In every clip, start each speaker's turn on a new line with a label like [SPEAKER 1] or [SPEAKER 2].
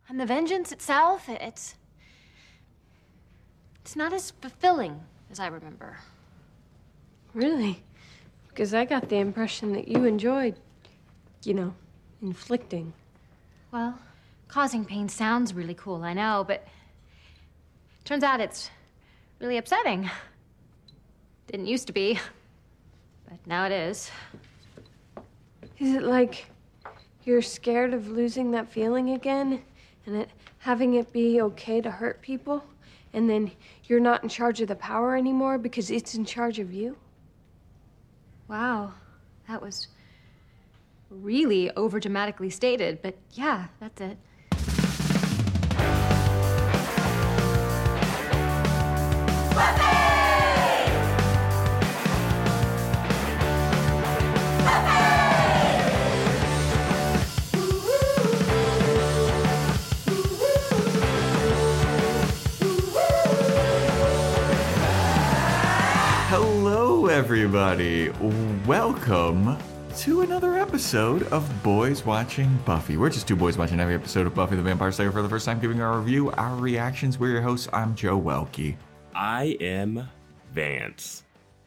[SPEAKER 1] And the vengeance itself, it's not as fulfilling as I remember.
[SPEAKER 2] Really? Because I got the impression that you enjoyed, inflicting.
[SPEAKER 1] Well, causing pain sounds really cool, I know, but turns out it's really upsetting. Didn't used to be, but now it is.
[SPEAKER 2] Is it like you're scared of losing that feeling again and having it be okay to hurt people? And then you're not in charge of the power anymore because it's in charge of you?
[SPEAKER 1] Wow, that was really over-dramatically stated, but yeah, that's it.
[SPEAKER 3] Hello, everybody. Welcome to another episode of Boys Watching Buffy. We're just two boys watching every episode of Buffy the Vampire Slayer for the first time, giving our review, our reactions. We're your hosts. I'm Joe Welke.
[SPEAKER 4] I am Vance.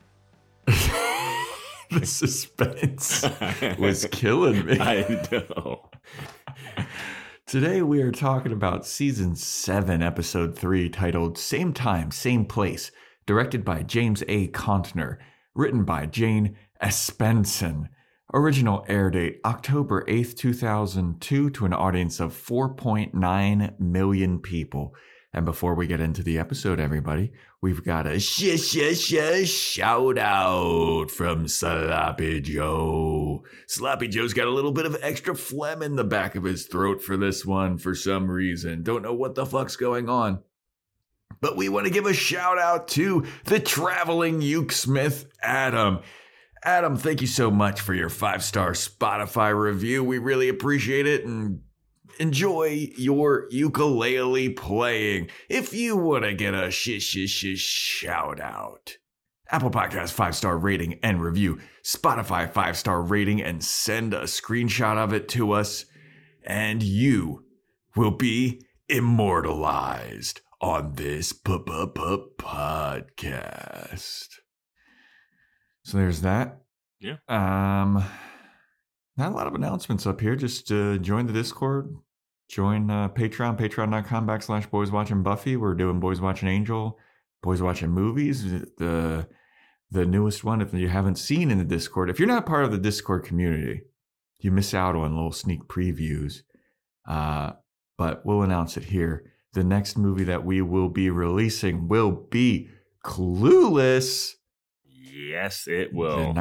[SPEAKER 3] The suspense was killing me.
[SPEAKER 4] I know.
[SPEAKER 3] Today we are talking about Season 7, Episode 3, titled Same Time, Same Place, directed by James A. Contner, written by Jane Espenson. Original air date October 8th, 2002 to an audience of 4.9 million people. And before we get into the episode, everybody, we've got a shout out from Sloppy Joe. Sloppy Joe's got a little bit of extra phlegm in the back of his throat for this one for some reason. Don't know what the fuck's going on. But we want to give a shout out to the traveling Uke Smith, Adam. Adam, thank you so much for your 5-star Spotify review. We really appreciate it and enjoy your ukulele playing. If you want to get a shout out, Apple Podcast 5-star rating and review, Spotify 5-star rating, and send a screenshot of it to us, and you will be immortalized on this podcast. So there's that.
[SPEAKER 4] Yeah.
[SPEAKER 3] Not a lot of announcements up here. Just join the Discord. Join Patreon, patreon.com/Boys Watching Buffy. We're doing Boys Watching Angel, Boys Watching Movies. The newest one, if you haven't seen in the Discord. If you're not part of the Discord community, you miss out on little sneak previews. But we'll announce it here. The next movie that we will be releasing will be Clueless.
[SPEAKER 4] Yes, it will.
[SPEAKER 3] The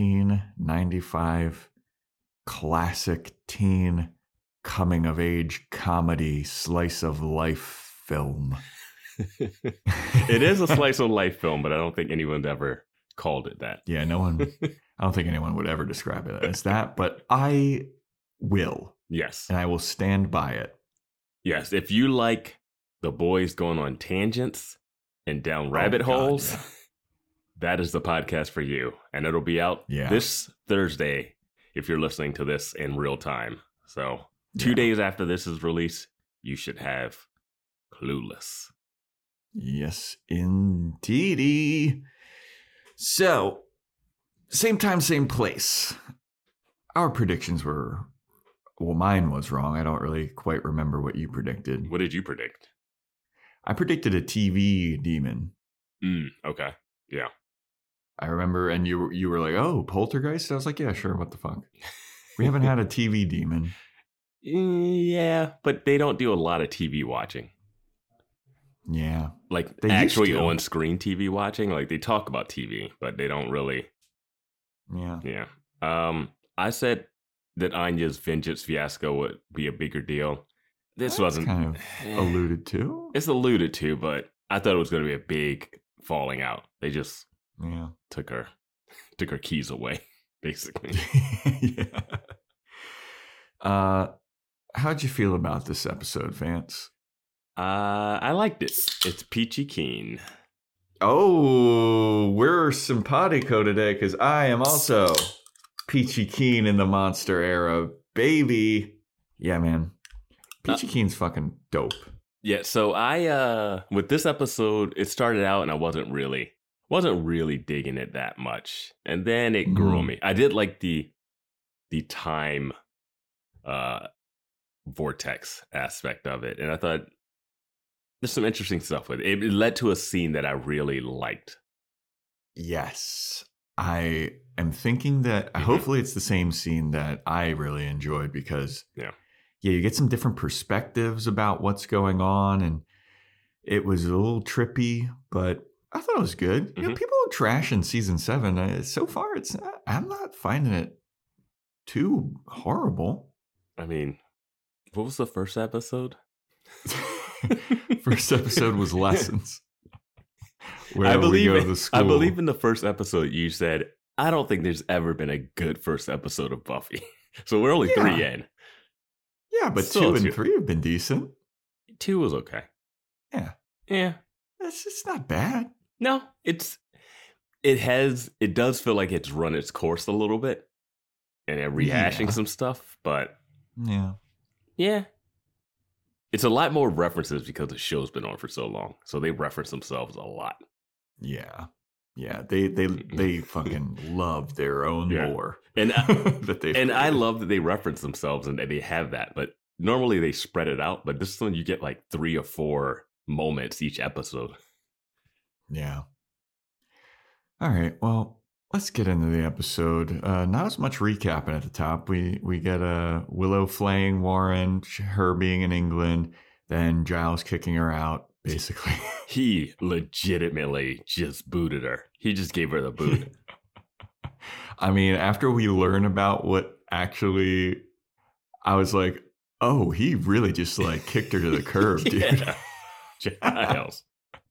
[SPEAKER 3] 1995 classic teen coming-of-age comedy slice of life film.
[SPEAKER 4] It is a slice of life film, but I don't think anyone's ever called it that.
[SPEAKER 3] Yeah, no one. I don't think anyone would ever describe it as that, but I will.
[SPEAKER 4] Yes.
[SPEAKER 3] And I will stand by it.
[SPEAKER 4] Yes, if you like the boys going on tangents and down rabbit holes,
[SPEAKER 3] yeah.
[SPEAKER 4] That is the podcast for you. And it'll be out this Thursday if you're listening to this in real time. So 2 days after this is released, you should have Clueless.
[SPEAKER 3] Yes, indeedy. So, same time, same place. Our predictions were, well, mine was wrong. I don't really quite remember what you predicted.
[SPEAKER 4] What did you predict?
[SPEAKER 3] I predicted a TV demon.
[SPEAKER 4] Okay. Yeah.
[SPEAKER 3] I remember, and you were like, oh, Poltergeist? I was like, yeah, sure, what the fuck? We haven't had a TV demon.
[SPEAKER 4] Yeah, but they don't do a lot of TV watching.
[SPEAKER 3] Yeah.
[SPEAKER 4] Like,
[SPEAKER 3] they
[SPEAKER 4] actually on-screen TV watching. Like, they talk about TV, but they don't really.
[SPEAKER 3] Yeah.
[SPEAKER 4] Yeah. I said that Anya's vengeance fiasco would be a bigger deal. This wasn't
[SPEAKER 3] kind of alluded to.
[SPEAKER 4] It's alluded to, but I thought it was going to be a big falling out. They just took her keys away, basically.
[SPEAKER 3] Yeah. How'd you feel about this episode, Vance?
[SPEAKER 4] I liked it. It's peachy keen.
[SPEAKER 3] Oh, we're simpatico today because I am also peachy keen in the monster era, baby. Yeah, man. Peachy Keen's fucking dope.
[SPEAKER 4] Yeah, so I with this episode, it started out and I wasn't really digging it that much. And then it grew on me. I did like the time vortex aspect of it. And I thought there's some interesting stuff with it. It led to a scene that I really liked.
[SPEAKER 3] Yes. I am thinking that hopefully it's the same scene that I really enjoyed because you get some different perspectives about what's going on, and it was a little trippy, but I thought it was good. You know, people trash in season 7. So far, I'm not finding it too horrible.
[SPEAKER 4] I mean, what was the first episode?
[SPEAKER 3] First episode was Lessons. I believe
[SPEAKER 4] in the first episode you said, I don't think there's ever been a good first episode of Buffy. So we're only 3 in.
[SPEAKER 3] Yeah, but
[SPEAKER 4] Still
[SPEAKER 3] 2 and 3 have been decent.
[SPEAKER 4] 2 was okay.
[SPEAKER 3] Yeah.
[SPEAKER 4] Yeah.
[SPEAKER 3] It's not bad.
[SPEAKER 4] No, it does feel like it's run its course a little bit. And they're rehashing some stuff, but yeah. It's a lot more references because the show's been on for so long. So they reference themselves a lot.
[SPEAKER 3] Yeah. Yeah. They fucking love their own lore.
[SPEAKER 4] And I love that they reference themselves and that they have that. But normally they spread it out. But this one you get like 3 or 4 moments each episode.
[SPEAKER 3] Yeah. All right. Well, let's get into the episode. Not as much recapping at the top. We get Willow flaying Warren, her being in England, then Giles kicking her out, basically.
[SPEAKER 4] He legitimately just booted her. He just gave her the boot.
[SPEAKER 3] I mean, after we learn about what actually, I was like, oh, he really just like kicked her to the curb, dude.
[SPEAKER 4] Giles.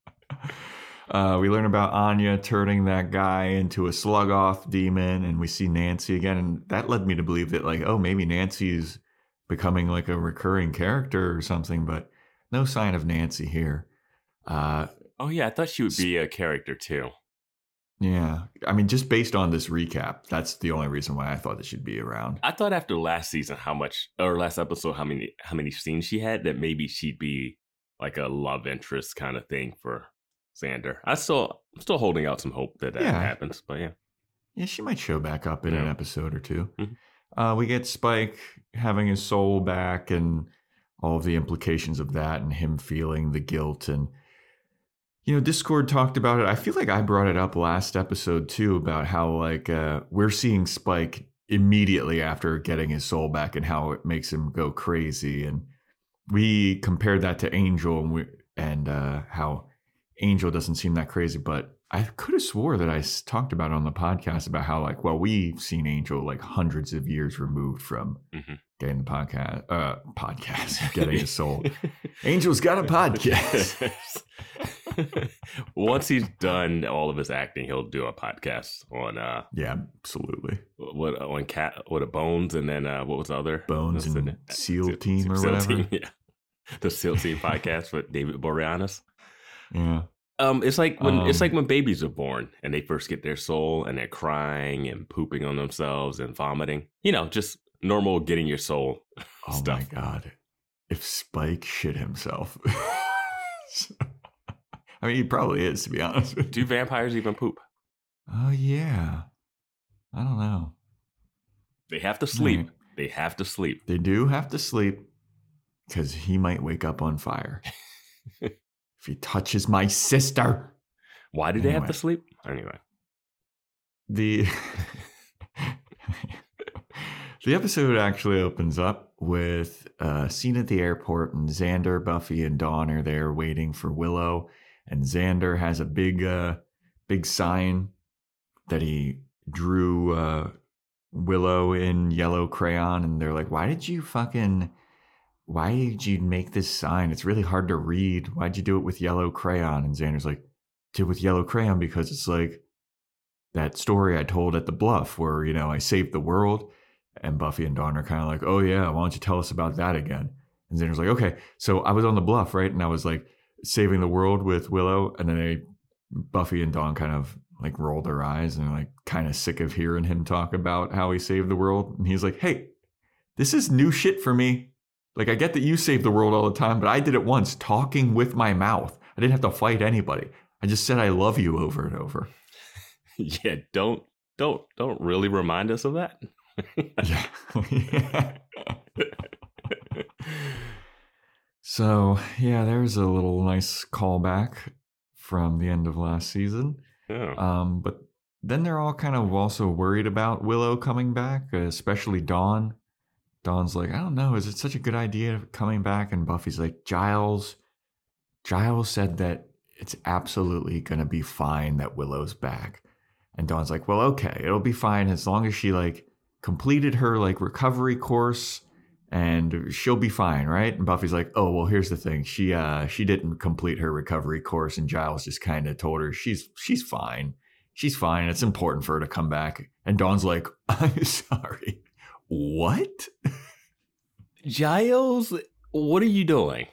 [SPEAKER 3] We learn about Anya turning that guy into a slug-off demon, and we see Nancy again, and that led me to believe that, like, oh, maybe Nancy's becoming like a recurring character or something, but no sign of Nancy here.
[SPEAKER 4] I thought she would be a character too.
[SPEAKER 3] Yeah, I mean, just based on this recap, that's the only reason why I thought that she'd be around.
[SPEAKER 4] I thought after last episode, how many scenes she had, that maybe she'd be like a love interest kind of thing for Xander. I'm still holding out some hope that happens, but
[SPEAKER 3] yeah, she might show back up in an episode or 2. Mm-hmm. We get Spike having his soul back and all of the implications of that, and him feeling the guilt. And Discord talked about it. I feel like I brought it up last episode too, about how like we're seeing Spike immediately after getting his soul back and how it makes him go crazy. And we compared that to Angel and how Angel doesn't seem that crazy, but I could have swore that I talked about it on the podcast about how, like, well, we've seen Angel like hundreds of years removed from getting the podcast, getting his soul. Angel's got a podcast.
[SPEAKER 4] Once he's done all of his acting, he'll do a podcast on.
[SPEAKER 3] Yeah, absolutely.
[SPEAKER 4] What a Bones, and then what was the other
[SPEAKER 3] Bones and SEAL Team or whatever.
[SPEAKER 4] Team, yeah, the SEAL Team podcast with David Boreanaz.
[SPEAKER 3] Yeah.
[SPEAKER 4] It's like when babies are born and they first get their soul and they're crying and pooping on themselves and vomiting. Just normal getting your soul stuff.
[SPEAKER 3] Oh my God. If Spike shit himself. I mean, he probably is, to be honest with you.
[SPEAKER 4] Do vampires even poop?
[SPEAKER 3] Oh, yeah. I don't know.
[SPEAKER 4] They have to sleep.
[SPEAKER 3] Right.
[SPEAKER 4] They have to sleep.
[SPEAKER 3] They do have to sleep because he might wake up on fire. If he touches my sister.
[SPEAKER 4] Why do they have to sleep? Anyway.
[SPEAKER 3] The episode actually opens up with a scene at the airport, and Xander, Buffy, and Dawn are there waiting for Willow. And Xander has a big sign that he drew Willow in yellow crayon. And they're like, why did you make this sign? It's really hard to read. Why'd you do it with yellow crayon? And Xander's like, did it with yellow crayon because it's like that story I told at the Bluff where, I saved the world. And Buffy and Dawn are kind of like, oh yeah, why don't you tell us about that again? And Xander's like, okay, so I was on the Bluff, right? And I was like saving the world with Willow. And then Buffy and Dawn kind of like roll their eyes and are like kind of sick of hearing him talk about how he saved the world. And he's like, hey, this is new shit for me. Like, I get that you save the world all the time, but I did it once, talking with my mouth. I didn't have to fight anybody. I just said I love you over and over.
[SPEAKER 4] Yeah, don't really remind us of that.
[SPEAKER 3] Yeah. So, yeah, there's a little nice callback from the end of last season.
[SPEAKER 4] Yeah.
[SPEAKER 3] But then they're all kind of also worried about Willow coming back, especially Dawn. Dawn's like, I don't know, is it such a good idea coming back? And Buffy's like, Giles said that it's absolutely going to be fine that Willow's back. And Dawn's like, well, okay, it'll be fine as long as she like completed her like recovery course and she'll be fine, right? And Buffy's like, oh, well, here's the thing. She didn't complete her recovery course, and Giles just kind of told her she's fine. She's fine. It's important for her to come back. And Dawn's like, I'm sorry. What?
[SPEAKER 4] Giles, what are you doing?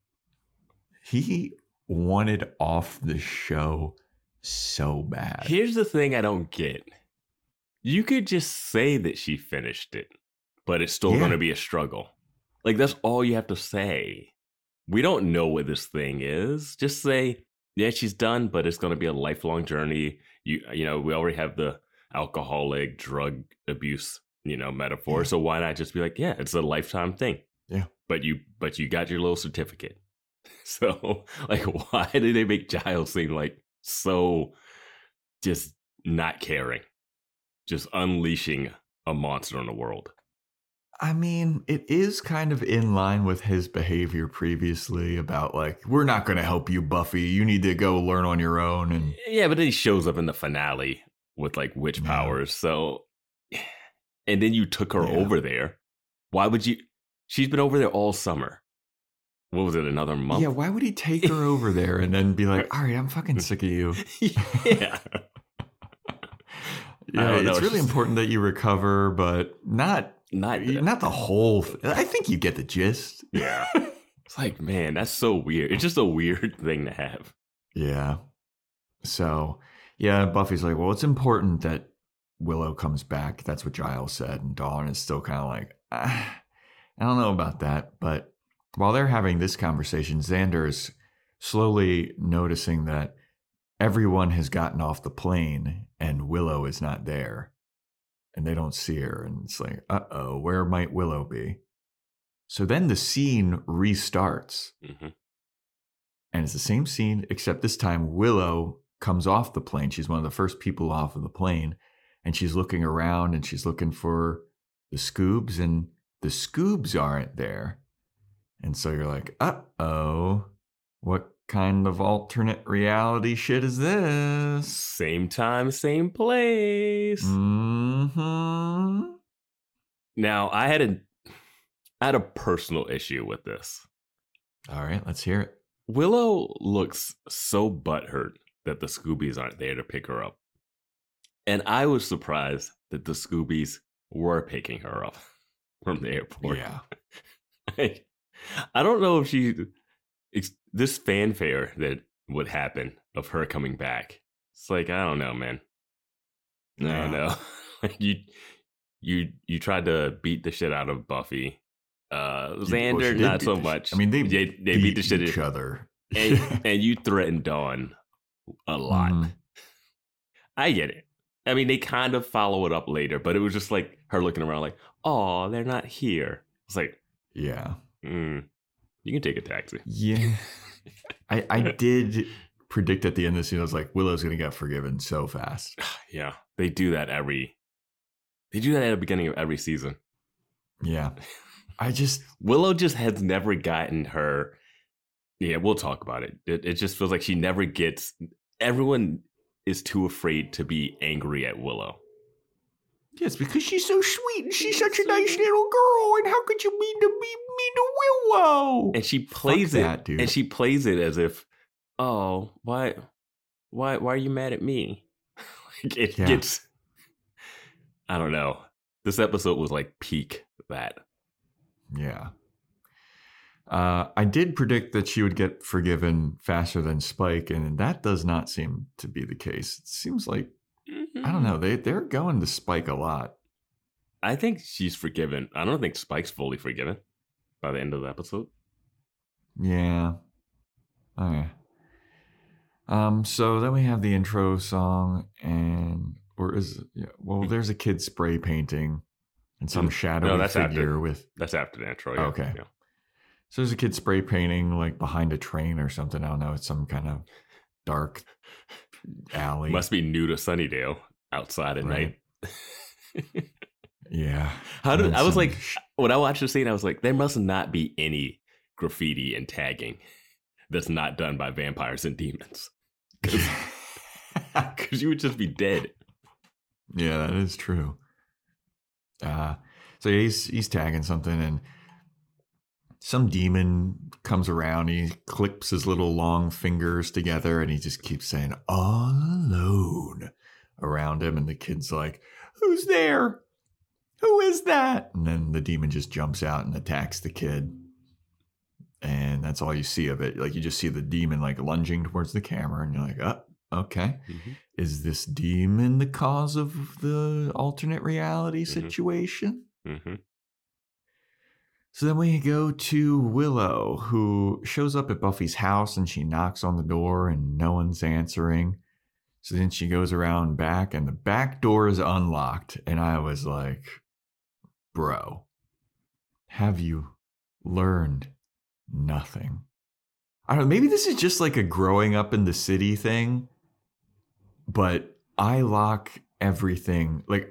[SPEAKER 3] He wanted off the show so bad.
[SPEAKER 4] Here's the thing I don't get. You could just say that she finished it, but it's still going to be a struggle. Like, that's all you have to say. We don't know what this thing is. Just say, yeah, she's done, but it's going to be a lifelong journey. You know, we already have the alcoholic drug abuse, metaphor. Yeah. So why not just be like, yeah, it's a lifetime thing.
[SPEAKER 3] Yeah.
[SPEAKER 4] But you got your little certificate. So, like, why did they make Giles seem like so just not caring? Just unleashing a monster on the world.
[SPEAKER 3] I mean, it is kind of in line with his behavior previously about like, we're not going to help you, Buffy. You need to go learn on your own. And
[SPEAKER 4] yeah, but then he shows up in the finale with like witch powers. So, and then you took her over there. Why would you? She's been over there all summer. What was it, another month?
[SPEAKER 3] Yeah, why would he take her over there and then be like, all right, I'm fucking sick of you?
[SPEAKER 4] Yeah.
[SPEAKER 3] Yeah, it's really important that you recover, but not the whole I think you get the gist.
[SPEAKER 4] Yeah. It's like, man, that's so weird. It's just a weird thing to have.
[SPEAKER 3] Yeah. So, yeah, Buffy's like, well, it's important that Willow comes back. That's what Giles said. And Dawn is still kind of like, I don't know about that. But while they're having this conversation, Xander is slowly noticing that everyone has gotten off the plane and Willow is not there. And they don't see her. And it's like, uh-oh, where might Willow be? So then the scene restarts.
[SPEAKER 4] Mm-hmm.
[SPEAKER 3] And it's the same scene, except this time Willow comes off the plane. She's one of the first people off of the plane. And she's looking around and she's looking for the Scoobs. And the Scoobs aren't there. And so you're like, uh-oh, what kind of alternate reality shit is this?
[SPEAKER 4] Same time, same place.
[SPEAKER 3] Mm-hmm.
[SPEAKER 4] Now, I had a personal issue with this.
[SPEAKER 3] All right, let's hear it.
[SPEAKER 4] Willow looks so butthurt that the Scoobies aren't there to pick her up. And I was surprised that the Scoobies were picking her up from the airport.
[SPEAKER 3] Yeah.
[SPEAKER 4] I don't know if this fanfare that would happen of her coming back. It's like, I don't know, man. I don't know. You tried to beat the shit out of Buffy. Xander, not so much.
[SPEAKER 3] I mean, they
[SPEAKER 4] beat the shit
[SPEAKER 3] each other.
[SPEAKER 4] And you threatened Dawn a lot.
[SPEAKER 3] Mm.
[SPEAKER 4] I get it. I mean, they kind of follow it up later, but it was just like her looking around like, oh, they're not here. It's like,
[SPEAKER 3] yeah.
[SPEAKER 4] You can take a taxi.
[SPEAKER 3] Yeah. I did predict at the end of the scene, I was like, Willow's going to get forgiven so fast.
[SPEAKER 4] Yeah. They do that at the beginning of every season.
[SPEAKER 3] Yeah.
[SPEAKER 4] Willow just has never gotten her. Yeah, we'll talk about it. It just feels like she never gets. Everyone is too afraid to be angry at Willow.
[SPEAKER 3] Yes, because she's so sweet and she's such a nice little girl. And how could you mean to Willow?
[SPEAKER 4] And she plays
[SPEAKER 3] that, dude.
[SPEAKER 4] And she plays it as if, oh, why are you mad at me? It gets. I don't know. This episode was like peak that.
[SPEAKER 3] Yeah. I did predict that she would get forgiven faster than Spike, and that does not seem to be the case. It seems like, I don't know, they're going to Spike a lot.
[SPEAKER 4] I think she's forgiven. I don't think Spike's fully forgiven. by the end of the episode.
[SPEAKER 3] Yeah. Okay. So then we have the intro song, there's a kid spray painting and some shadowy figure
[SPEAKER 4] that's after the intro. Yeah.
[SPEAKER 3] Okay.
[SPEAKER 4] Yeah.
[SPEAKER 3] So there's a kid spray painting like behind a train or something. I don't know. It's some kind of dark alley.
[SPEAKER 4] Must be new to Sunnydale outside at night.
[SPEAKER 3] Yeah.
[SPEAKER 4] I was like, when I watched the scene, I was like, there must not be any graffiti and tagging that's not done by vampires and demons. Because you would just be dead.
[SPEAKER 3] Yeah, that is true. So he's tagging something, and some demon comes around. He clips his little long fingers together, and he just keeps saying, all alone, around him. And the kid's like, who's there? Who is that? And then the demon just jumps out and attacks the kid. And that's all you see of it. Like, you just see the demon like lunging towards the camera, and you're like, oh, okay. Mm-hmm. Is this demon the cause of the alternate reality situation?
[SPEAKER 4] Mm-hmm.
[SPEAKER 3] So then we go to Willow, who shows up at Buffy's house, and she knocks on the door and no one's answering. So then she goes around back, and the back door is unlocked. And I was like, bro, have you learned nothing? I don't know, maybe this is just like a growing up in the city thing, but I lock everything. Like,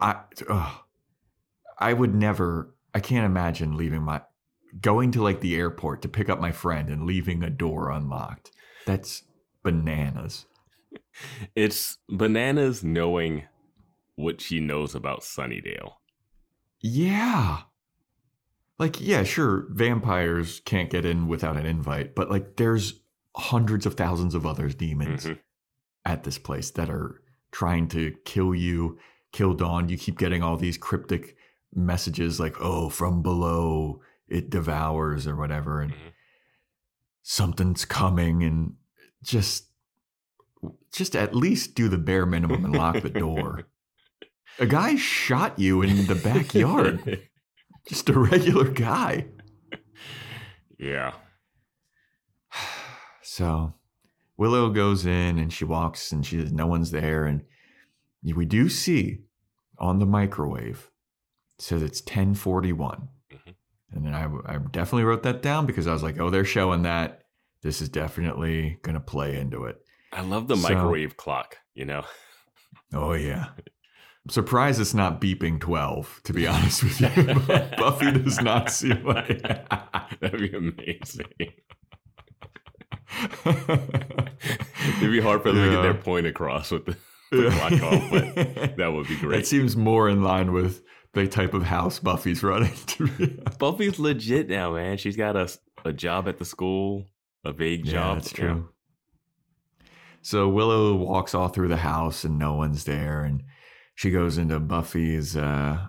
[SPEAKER 3] I would never, I can't imagine going to like the airport to pick up my friend and leaving a door unlocked. That's bananas.
[SPEAKER 4] It's bananas knowing what she knows about Sunnydale.
[SPEAKER 3] Yeah. Like, yeah, sure, vampires can't get in without an invite, but like there's hundreds of thousands of other demons at this place that are trying to kill you, kill Dawn. You keep getting all these cryptic messages like, oh, from below it devours or whatever, and something's coming, and just at least do the bare minimum and lock the door. A guy shot you in the backyard. Just a regular guy.
[SPEAKER 4] Yeah.
[SPEAKER 3] So Willow goes in and she walks and no one's there. And we do see on the microwave, it says it's 10:41. And then I definitely wrote that down because I was like, oh, they're showing that. This is definitely going to play into it.
[SPEAKER 4] I love the microwave clock, you know?
[SPEAKER 3] Oh, yeah. I'm surprised it's not beeping 12, to be honest with you. Buffy does not seem like...
[SPEAKER 4] That'd be amazing. It'd be hard for them to get their point across with the clock off, but that would be great.
[SPEAKER 3] It seems more in line with the type of house Buffy's running.
[SPEAKER 4] Buffy's legit now, man. She's got a job at the school, a vague job.
[SPEAKER 3] That's true. Yeah. So Willow walks all through the house and no one's there, and she goes into Buffy's room,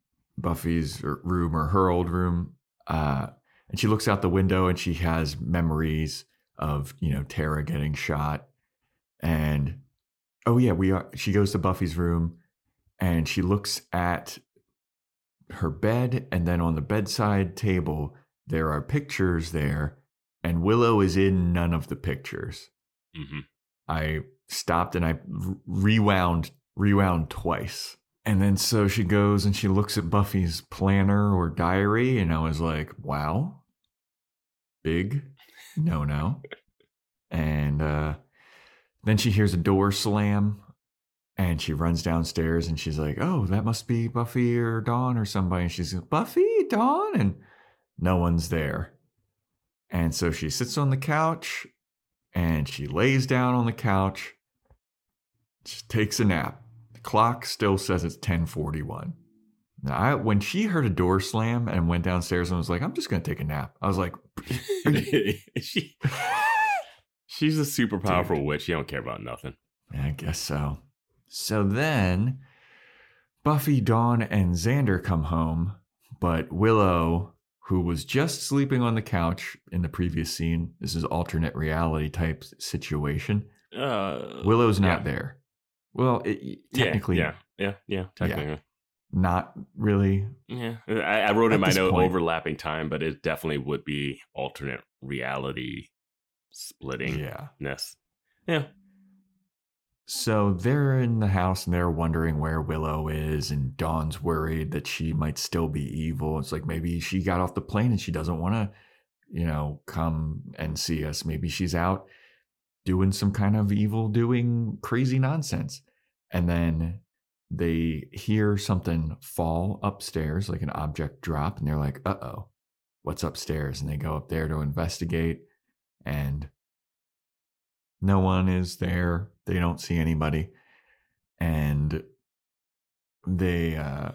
[SPEAKER 3] or her old room, and she looks out the window and she has memories of, Tara getting shot. And she goes to Buffy's room and she looks at her bed, and then on the bedside table there are pictures there, and Willow is in none of the pictures. I stopped and I rewound twice. And then so she goes and she looks at Buffy's planner or diary, and I was like, wow, big no. And then she hears a door slam, and she runs downstairs and she's like, oh, that must be Buffy or Dawn or somebody. And she's like, Buffy, Dawn? And no one's there. And so she sits on the couch and she lays down on the couch, just takes a nap. The clock still says it's 10:41. Now, when she heard a door slam and went downstairs and was like, I'm just going to take a nap, I was like,
[SPEAKER 4] she's a super powerful witch. She don't care about nothing.
[SPEAKER 3] I guess so. So then Buffy, Dawn, and Xander come home, but Willow, who was just sleeping on the couch in the previous scene, this is alternate reality type situation. Willow's not there. Well, technically.
[SPEAKER 4] Yeah, technically.
[SPEAKER 3] not really.
[SPEAKER 4] Yeah, I wrote in my note overlapping time, but it definitely would be alternate reality splitting. Yeah.
[SPEAKER 3] So they're in the house and they're wondering where Willow is, and Dawn's worried that she might still be evil. It's like maybe she got off the plane and she doesn't want to, come and see us. Maybe she's out doing some kind of evil, doing crazy nonsense. And then they hear something fall upstairs, like an object drop, and they're like, uh-oh, what's upstairs? And they go up there to investigate, and no one is there. They don't see anybody. And they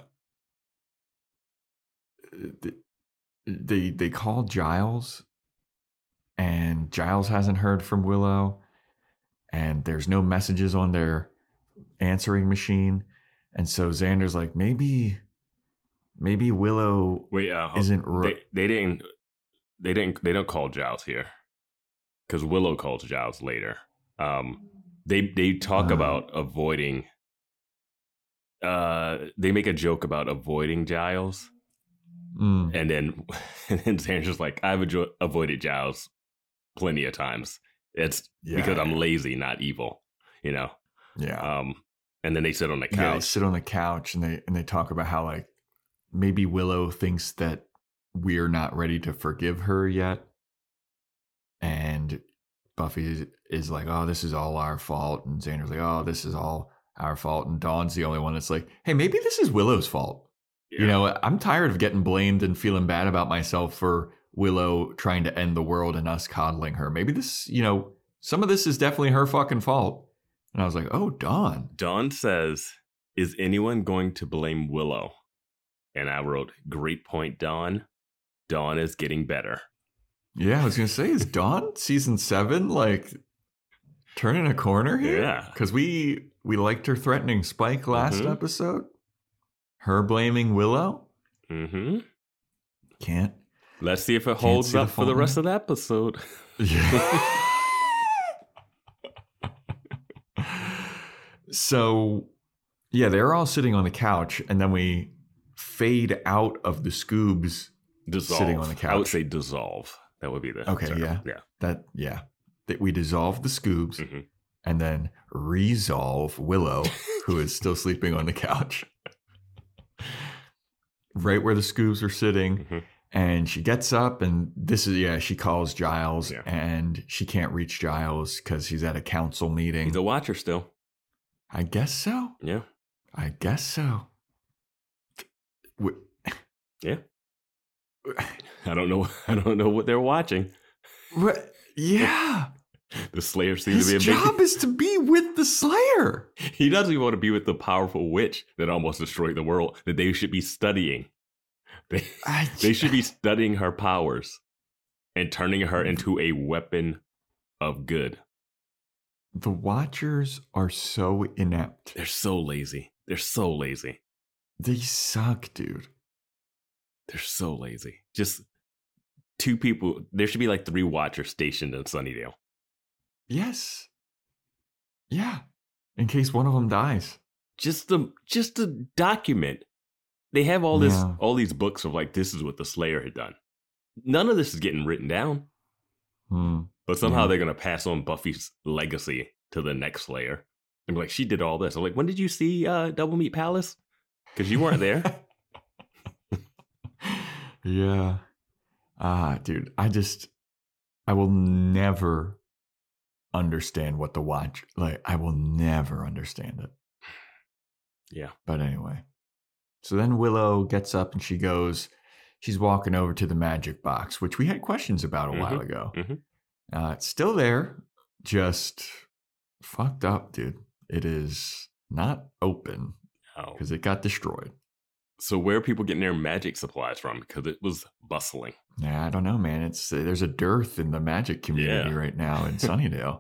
[SPEAKER 3] call Giles, and Giles hasn't heard from Willow, and there's no messages on their answering machine. And so Xander's like, maybe Willow isn't
[SPEAKER 4] they don't call Giles here, because Willow calls Giles later. They talk about avoiding. They make a joke about avoiding Giles, and then Xander's like, I've avoided Giles plenty of times. It's because I'm lazy, not evil. Yeah. And then they sit on the couch.
[SPEAKER 3] Yeah, they sit on the couch and they talk about how like maybe Willow thinks that we're not ready to forgive her yet. And Buffy is like, oh, this is all our fault. And Xander's like, oh, this is all our fault. And Dawn's the only one that's like, hey, maybe this is Willow's fault. Yeah. I'm tired of getting blamed and feeling bad about myself for Willow trying to end the world and us coddling her. Maybe this, some of this is definitely her fucking fault. And I was like, oh, Dawn.
[SPEAKER 4] Dawn says, is anyone going to blame Willow? And I wrote, great point, Dawn. Dawn is getting better.
[SPEAKER 3] Yeah, I was going to say, is Dawn season 7 like turning a corner here?
[SPEAKER 4] Yeah.
[SPEAKER 3] Because we liked her threatening Spike last episode. Her blaming Willow.
[SPEAKER 4] Mm-hmm.
[SPEAKER 3] Can't.
[SPEAKER 4] Let's see if it holds up for the rest of the episode.
[SPEAKER 3] Yeah. So, yeah, they're all sitting on the couch, and then we fade out of the Scoobs sitting on the couch.
[SPEAKER 4] I would say dissolve. That would be the term.
[SPEAKER 3] Yeah. That we dissolve the Scoobs and then resolve Willow, who is still sleeping on the couch. Right where the Scoobs are sitting. And she gets up, and she calls Giles, and she can't reach Giles because he's at a council meeting.
[SPEAKER 4] He's a watcher still.
[SPEAKER 3] I guess so.
[SPEAKER 4] Yeah.
[SPEAKER 3] I guess so.
[SPEAKER 4] Yeah. I don't know what they're watching.
[SPEAKER 3] Yeah.
[SPEAKER 4] The Slayer seems to be
[SPEAKER 3] His job is to be with the Slayer.
[SPEAKER 4] He doesn't even want to be with the powerful witch that almost destroyed the world, that they should be studying. They should be studying her powers and turning her into a weapon of good.
[SPEAKER 3] The Watchers are so inept.
[SPEAKER 4] They're so lazy. They
[SPEAKER 3] suck, dude.
[SPEAKER 4] They're so lazy. Just 2 people. There should be like 3 Watchers stationed in Sunnydale.
[SPEAKER 3] Yes. Yeah. In case one of them dies.
[SPEAKER 4] Just to document. They have all these books of like, this is what the Slayer had done. None of this is getting written down. But somehow they're going to pass on Buffy's legacy to the next Slayer. And be like, she did all this. I'm like, when did you see Double Meat Palace? Because you weren't there.
[SPEAKER 3] Yeah. Dude, I will never understand what the Watch, like, I will never understand it.
[SPEAKER 4] Yeah.
[SPEAKER 3] But anyway. So then Willow gets up and she's walking over to the magic box, which we had questions about a while ago. It's still there, just fucked up, dude. It is not open because it got destroyed.
[SPEAKER 4] So where are people getting their magic supplies from? Because it was bustling.
[SPEAKER 3] Yeah, I don't know, man. There's a dearth in the magic community right now in Sunnydale.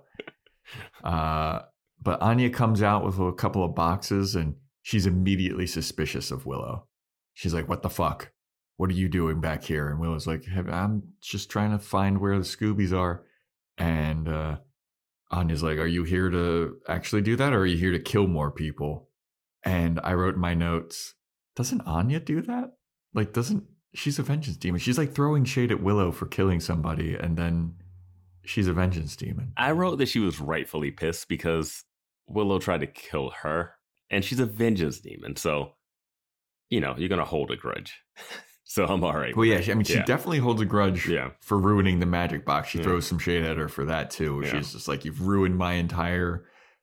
[SPEAKER 3] But Anya comes out with a couple of boxes, and she's immediately suspicious of Willow. She's like, what the fuck? What are you doing back here? And Willow's like, hey, I'm just trying to find where the Scoobies are. And Anya's like, are you here to actually do that? Or are you here to kill more people? And I wrote in my notes, doesn't Anya do that? Like, she's a vengeance demon. She's like throwing shade at Willow for killing somebody, and then she's a vengeance demon.
[SPEAKER 4] I wrote that she was rightfully pissed because Willow tried to kill her, and she's a vengeance demon. So, you're going to hold a grudge. So I'm all right.
[SPEAKER 3] Well, yeah, she definitely holds a grudge for ruining the magic box. She throws some shade at her for that, too. Yeah. She's just like, you've ruined my entire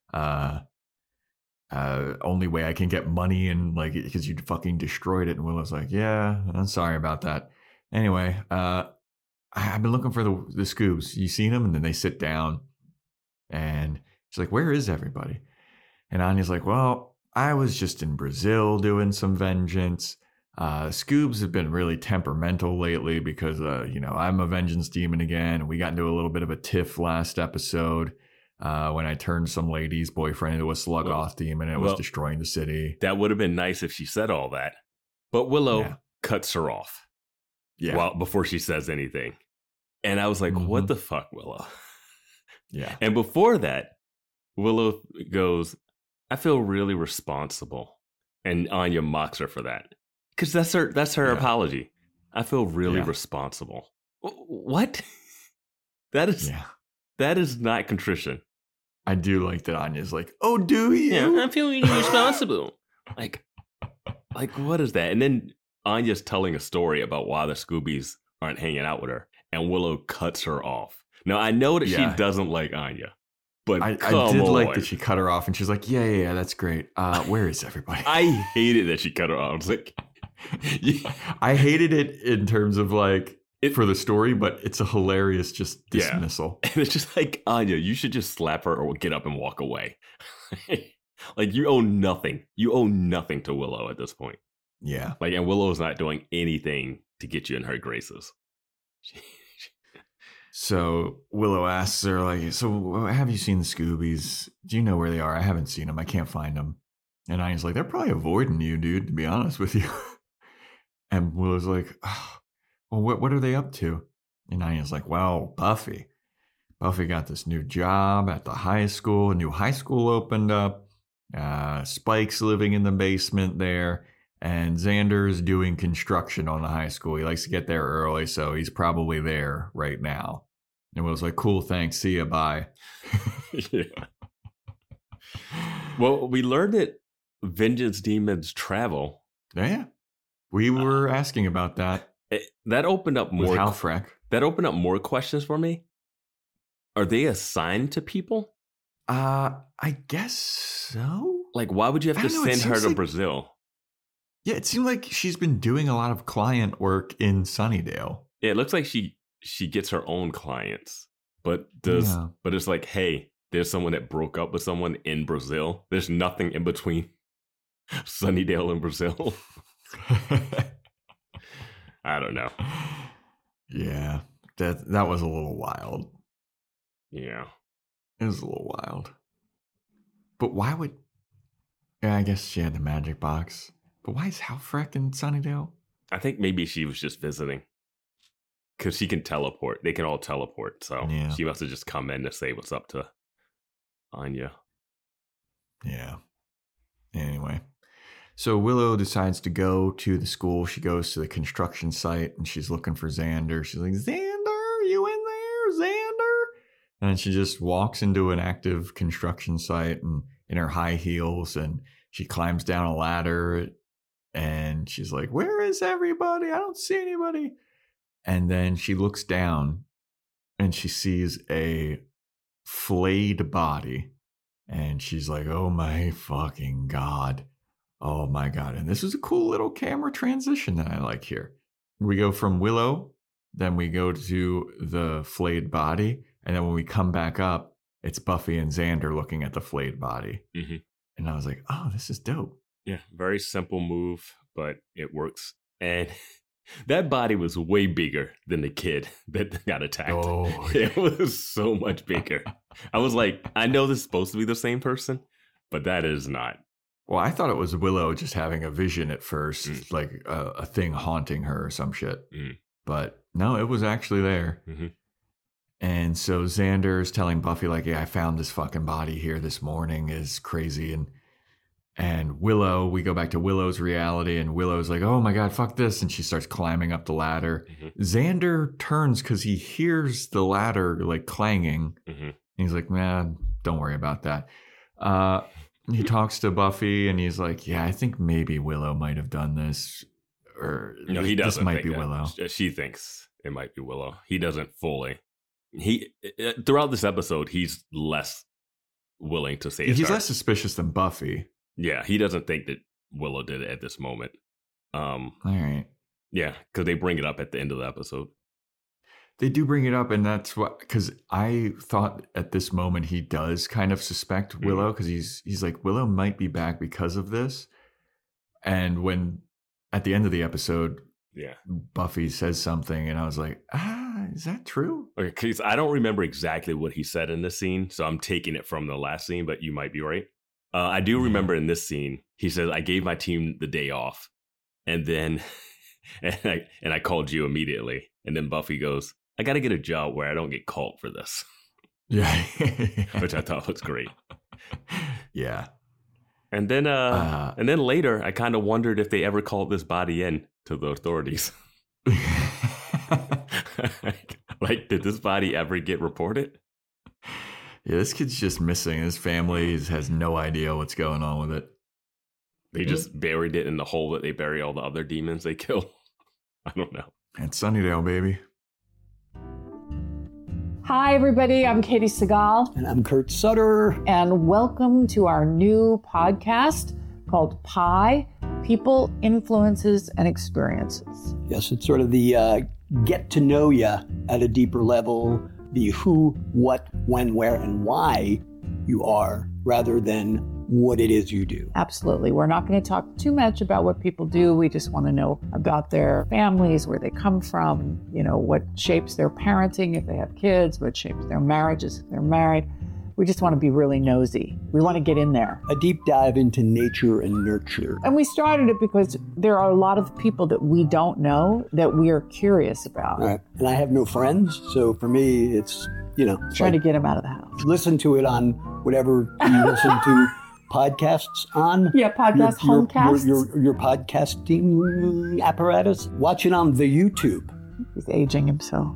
[SPEAKER 3] only way I can get money, and like, because you fucking destroyed it. And Willow's like, yeah, I'm sorry about that. Anyway, I've been looking for the Scoobs. You seen them? And then they sit down, and she's like, where is everybody? And Anya's like, well, I was just in Brazil doing some vengeance. Scoobs have been really temperamental lately because, I'm a vengeance demon again. We got into a little bit of a tiff last episode when I turned some lady's boyfriend into a Sluggoth demon and it was destroying the city.
[SPEAKER 4] That would have been nice if she said all that. But Willow cuts her off before she says anything. And I was like, what the fuck, Willow?
[SPEAKER 3] Yeah.
[SPEAKER 4] And before that, Willow goes, I feel really responsible. And Anya mocks her for that. Because that's her apology. I feel really responsible. What? That is not contrition.
[SPEAKER 3] I do like that Anya's like, oh, do you?
[SPEAKER 4] Yeah, I feel really responsible. like, what is that? And then Anya's telling a story about why the Scoobies aren't hanging out with her. And Willow cuts her off. Now, I know that she doesn't like Anya. But I did
[SPEAKER 3] like that she cut her off. And she's like, yeah, that's great. Where is everybody?
[SPEAKER 4] I hated that she cut her off. I was like...
[SPEAKER 3] I hated it in terms of like for the story, but it's a hilarious just dismissal.
[SPEAKER 4] And it's just like, Anya, you should just slap her or get up and walk away. Like you owe nothing. You owe nothing to Willow at this point.
[SPEAKER 3] Yeah.
[SPEAKER 4] Like, and Willow's not doing anything to get you in her graces.
[SPEAKER 3] So Willow asks her, like, so have you seen the Scoobies? Do you know where they are? I haven't seen them. I can't find them. And Anya's like, they're probably avoiding you, dude, to be honest with you. And Willow's like, oh, well, what are they up to? And Anya's like, well, Buffy got this new job at the high school. A new high school opened up. Spike's living in the basement there. And Xander's doing construction on the high school. He likes to get there early, so he's probably there right now. And Willow's like, cool, thanks. See ya, bye.
[SPEAKER 4] Yeah. Well, we learned that vengeance demons travel.
[SPEAKER 3] Yeah. We were asking about that.
[SPEAKER 4] That opened up more.
[SPEAKER 3] With Halfrek.
[SPEAKER 4] That opened up more questions for me. Are they assigned to people?
[SPEAKER 3] I guess so.
[SPEAKER 4] Like, why would you have to send her to Brazil?
[SPEAKER 3] Yeah, it seemed like she's been doing a lot of client work in Sunnydale.
[SPEAKER 4] Yeah, it looks like she gets her own clients, but it's like, hey, there's someone that broke up with someone in Brazil. There's nothing in between Sunnydale and Brazil. I don't know.
[SPEAKER 3] Yeah, that was a little wild.
[SPEAKER 4] Yeah,
[SPEAKER 3] it was a little wild. But why would? Yeah, I guess she had the magic box. But why is Halfrek in Sunnydale?
[SPEAKER 4] I think maybe she was just visiting. Because she can teleport. They can all teleport. So she must have just come in to say what's up to Anya.
[SPEAKER 3] Yeah. Anyway. So Willow decides to go to the school. She goes to the construction site and she's looking for Xander. She's like, Xander, you in there? Xander? And she just walks into an active construction site and in her high heels, and she climbs down a ladder and she's like, where is everybody? I don't see anybody. And then she looks down and she sees a flayed body. And she's like, oh my fucking God. Oh my God. And this is a cool little camera transition that I like here. We go from Willow, then we go to the flayed body. And then when we come back up, it's Buffy and Xander looking at the flayed body. Mm-hmm. And I was like, oh, this is dope.
[SPEAKER 4] Yeah, very simple move, but it works. And that body was way bigger than the kid that got attacked.
[SPEAKER 3] Oh,
[SPEAKER 4] it was so much bigger. I was like, I know this is supposed to be the same person, but that is not.
[SPEAKER 3] Well, I thought it was Willow just having a vision at first, like a thing haunting her or some shit. But no, it was actually there. Mm-hmm. And so Xander is telling Buffy, like, yeah, I found this fucking body here this morning. Is crazy. And And Willow, we go back to Willow's reality, and Willow's like, oh my God, fuck this. And she starts climbing up the ladder. Xander turns because he hears the ladder like clanging. He's like, man, don't worry about that. He talks to Buffy and he's like, yeah, I think maybe Willow might have done this. Or
[SPEAKER 4] no, he doesn't.
[SPEAKER 3] This might be Willow.
[SPEAKER 4] She thinks it might be Willow. He doesn't fully. Throughout this episode, he's less willing to say
[SPEAKER 3] he's less suspicious than Buffy.
[SPEAKER 4] Yeah, he doesn't think that Willow did it at this moment.
[SPEAKER 3] All right.
[SPEAKER 4] Yeah, because they bring it up at the end of the episode.
[SPEAKER 3] They do bring it up, and that's what, because I thought at this moment he does kind of suspect Willow, because he's like, Willow might be back because of this. And when at the end of the episode, Buffy says something, and I was like, is that true?
[SPEAKER 4] Okay, because I don't remember exactly what he said in this scene, so I'm taking it from the last scene, but you might be right. I do remember in this scene, he says, I gave my team the day off, and then and I called you immediately. And then Buffy goes, I got to get a job where I don't get called for this.
[SPEAKER 3] Yeah.
[SPEAKER 4] Which I thought was great.
[SPEAKER 3] Yeah.
[SPEAKER 4] And then later, I kind of wondered if they ever called this body in to the authorities. Like, did this body ever get reported?
[SPEAKER 3] Yeah, this kid's just missing. His family has no idea what's going on with it.
[SPEAKER 4] They just buried it in the hole that they bury all the other demons they kill. I don't know.
[SPEAKER 3] It's Sunnydale, baby.
[SPEAKER 5] Hi, everybody. I'm Katie Segal.
[SPEAKER 6] And I'm Kurt Sutter.
[SPEAKER 5] And welcome to our new podcast called Pi, People, Influences, and Experiences.
[SPEAKER 6] Yes, it's sort of the get to know you at a deeper level, the who, what, when, where, and why you are, rather than what it is you do.
[SPEAKER 5] Absolutely. We're not going to talk too much about what people do. We just want to know about their families, where they come from, what shapes their parenting if they have kids, what shapes their marriages if they're married. We just want to be really nosy. We want to get in there.
[SPEAKER 6] A deep dive into nature and nurture.
[SPEAKER 5] And we started it because there are a lot of people that we don't know that we are curious about.
[SPEAKER 6] Right. And I have no friends, so for me, it's,
[SPEAKER 5] trying to get them out of the house.
[SPEAKER 6] Listen to it on whatever you listen to podcasts on.
[SPEAKER 5] Yeah, homecasts.
[SPEAKER 6] Your podcasting apparatus. Watch it on the YouTube.
[SPEAKER 5] He's aging himself.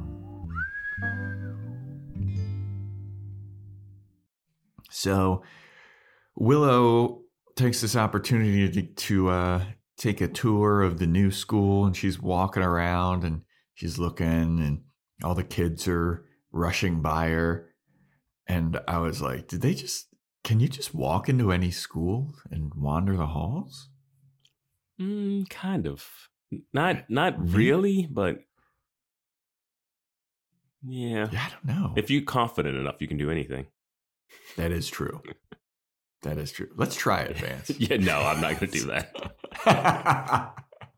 [SPEAKER 3] So Willow takes this opportunity to take a tour of the new school, and she's walking around and she's looking, and all the kids are rushing by her. And I was like, can you just walk into any school and wander the halls?
[SPEAKER 4] Kind of. Not really, but yeah.
[SPEAKER 3] I don't know.
[SPEAKER 4] If you're confident enough, you can do anything.
[SPEAKER 3] That is true. That is true. Let's try it, Vance.
[SPEAKER 4] Yeah, no, I'm not going to do that.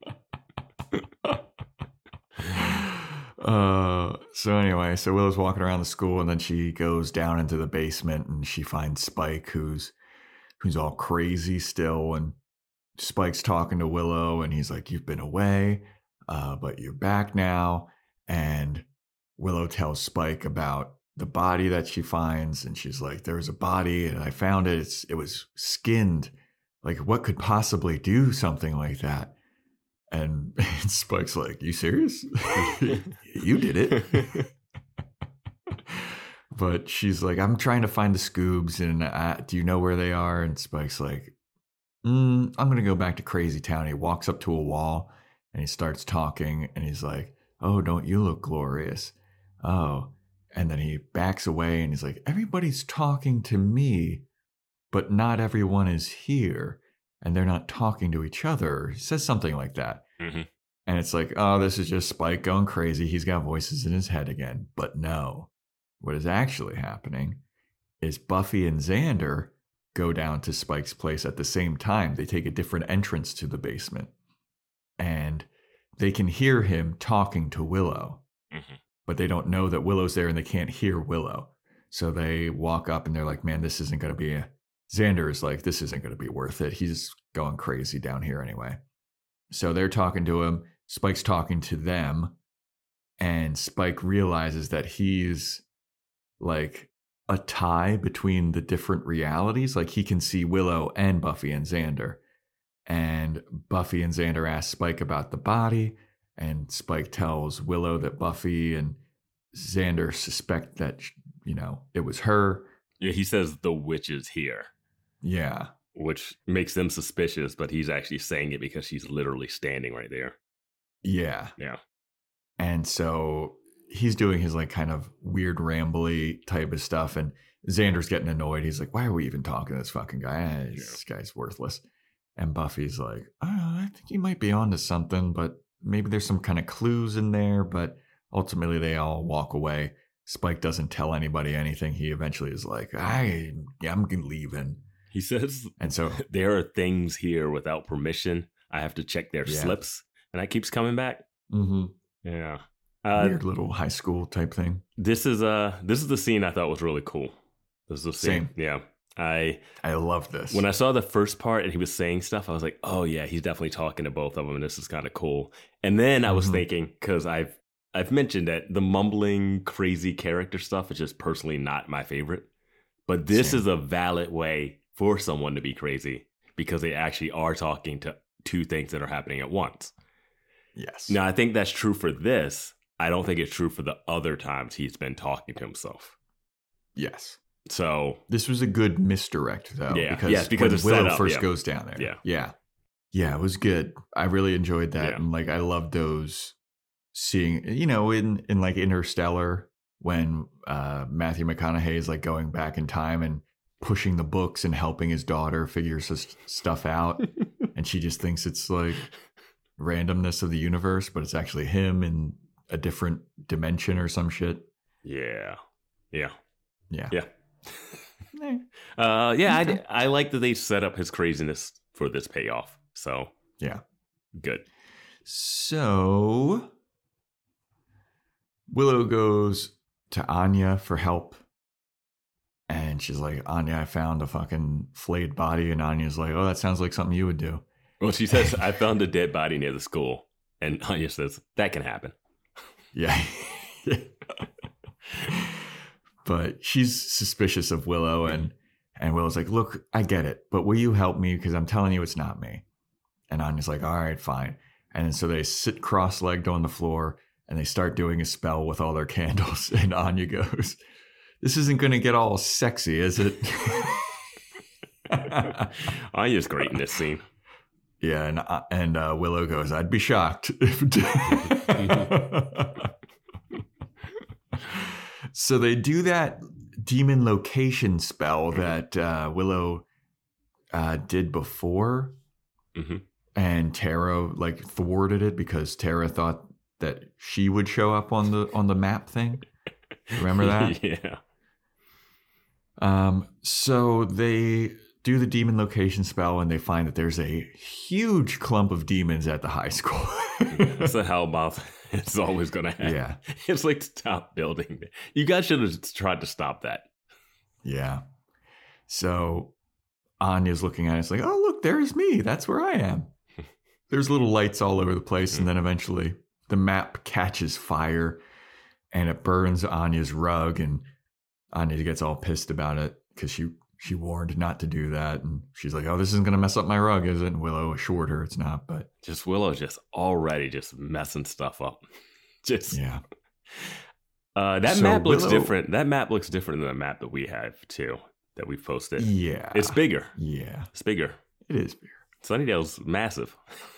[SPEAKER 3] So anyway, Willow's walking around the school, and then she goes down into the basement, and she finds Spike, who's all crazy still. And Spike's talking to Willow, and he's like, "You've been away, but you're back now." And Willow tells Spike about the body that she finds, and she's like, "There was a body, and I found it. It was skinned. Like, what could possibly do something like that?" And Spike's like, "You serious? You did it." But she's like, "I'm trying to find the Scoobs, and do you know where they are?" And Spike's like, I'm going to go back to Crazy Town. He walks up to a wall, and he starts talking, and he's like, "Oh, don't you look glorious? Oh." And then he backs away, and he's like, "Everybody's talking to me, but not everyone is here. And they're not talking to each other." He says something like that.
[SPEAKER 4] Mm-hmm.
[SPEAKER 3] And it's like, oh, this is just Spike going crazy. He's got voices in his head again. But no, what is actually happening is Buffy and Xander go down to Spike's place at the same time. They take a different entrance to the basement. And they can hear him talking to Willow.
[SPEAKER 4] Mm-hmm.
[SPEAKER 3] But they don't know that Willow's there, and they can't hear Willow. So they walk up, and they're like, man, this isn't going to be Xander is like, this isn't going to be worth it. He's going crazy down here anyway. So they're talking to him. Spike's talking to them. And Spike realizes that he's like a tie between the different realities. Like he can see Willow and Buffy and Xander. And Buffy and Xander ask Spike about the body. And Spike tells Willow that Buffy and Xander suspect that, you know, it was her.
[SPEAKER 4] Yeah, he says the witch is here.
[SPEAKER 3] Yeah.
[SPEAKER 4] Which makes them suspicious, but he's actually saying it because she's literally standing right there.
[SPEAKER 3] Yeah.
[SPEAKER 4] Yeah. And
[SPEAKER 3] so he's doing his like kind of weird rambly type of stuff. And Xander's getting annoyed. He's like, why are we even talking to this fucking guy? This guy's worthless. And Buffy's like, I think he might be onto something, but maybe there's some kind of clues in there. But ultimately they all walk away. Spike doesn't tell anybody anything. He eventually is like, I'm leaving.
[SPEAKER 4] He says,
[SPEAKER 3] and so
[SPEAKER 4] there are things here without permission. I have to check their slips. And that keeps coming back.
[SPEAKER 3] Mm-hmm.
[SPEAKER 4] Yeah.
[SPEAKER 3] Weird little high school type thing.
[SPEAKER 4] This is the scene I thought was really cool. This is the scene.
[SPEAKER 3] Same.
[SPEAKER 4] Yeah. I
[SPEAKER 3] love this.
[SPEAKER 4] When I saw the first part and he was saying stuff, I was like, oh yeah, he's definitely talking to both of them. And this is kind of cool. And then I was thinking, because I've mentioned that the mumbling, crazy character stuff is just personally not my favorite. But this is a valid way for someone to be crazy because they actually are talking to two things that are happening at once.
[SPEAKER 3] Yes.
[SPEAKER 4] Now, I think that's true for this. I don't think it's true for the other times he's been talking to himself.
[SPEAKER 3] Yes.
[SPEAKER 4] So
[SPEAKER 3] this was a good misdirect, though.
[SPEAKER 4] Yeah.
[SPEAKER 3] Because when Willow first goes down there.
[SPEAKER 4] Yeah.
[SPEAKER 3] Yeah. Yeah, it was good. I really enjoyed that.
[SPEAKER 4] Yeah.
[SPEAKER 3] And like, I love those seeing, you know, in like Interstellar, when Matthew McConaughey is like going back in time and pushing the books and helping his daughter figure stuff out. And she just thinks it's like randomness of the universe, but it's actually him in a different dimension or some shit.
[SPEAKER 4] Yeah. Yeah.
[SPEAKER 3] Yeah.
[SPEAKER 4] Yeah. I like that they set up his craziness for this payoff. So
[SPEAKER 3] yeah.
[SPEAKER 4] Good.
[SPEAKER 3] So Willow goes to Anya for help. And she's like, Anya, I found a fucking flayed body. And Anya's like, oh, that sounds like something you would do.
[SPEAKER 4] Well, she says, I found a dead body near the school. And Anya says, that can happen.
[SPEAKER 3] Yeah. But she's suspicious of Willow. And Willow's like, look, I get it. But will you help me? Because I'm telling you it's not me. And Anya's like, all right, fine. And so they sit cross-legged on the floor. And they start doing a spell with all their candles. And Anya goes, this isn't going to get all sexy, is it?
[SPEAKER 4] Anya's great in this scene.
[SPEAKER 3] Yeah, and Willow goes, I'd be shocked. So they do that demon location spell that Willow did before.
[SPEAKER 4] Mm-hmm.
[SPEAKER 3] And Tara like thwarted it because Tara thought that she would show up on the map thing. Remember that?
[SPEAKER 4] Yeah.
[SPEAKER 3] So they do the demon location spell and they find that there's a huge clump of demons at the high school.
[SPEAKER 4] That's a hellmouth. It's always going to happen.
[SPEAKER 3] Yeah.
[SPEAKER 4] It's like the top building. You guys should have tried to stop that.
[SPEAKER 3] Yeah. So Anya's looking at it. It's like, oh, look, there's me. That's where I am. There's little lights all over the place. And then eventually the map catches fire and it burns Anya's rug. And Anya gets all pissed about it because she warned not to do that. And she's like, oh, this isn't going to mess up my rug, is it? And Willow assured her it's not. But
[SPEAKER 4] just Willow's just already just messing stuff up.
[SPEAKER 3] Yeah.
[SPEAKER 4] That map looks different. That map looks different than the map that we have, too, that we've posted.
[SPEAKER 3] Yeah.
[SPEAKER 4] It's bigger.
[SPEAKER 3] Yeah.
[SPEAKER 4] It's bigger.
[SPEAKER 3] It is bigger.
[SPEAKER 4] Sunnydale's massive.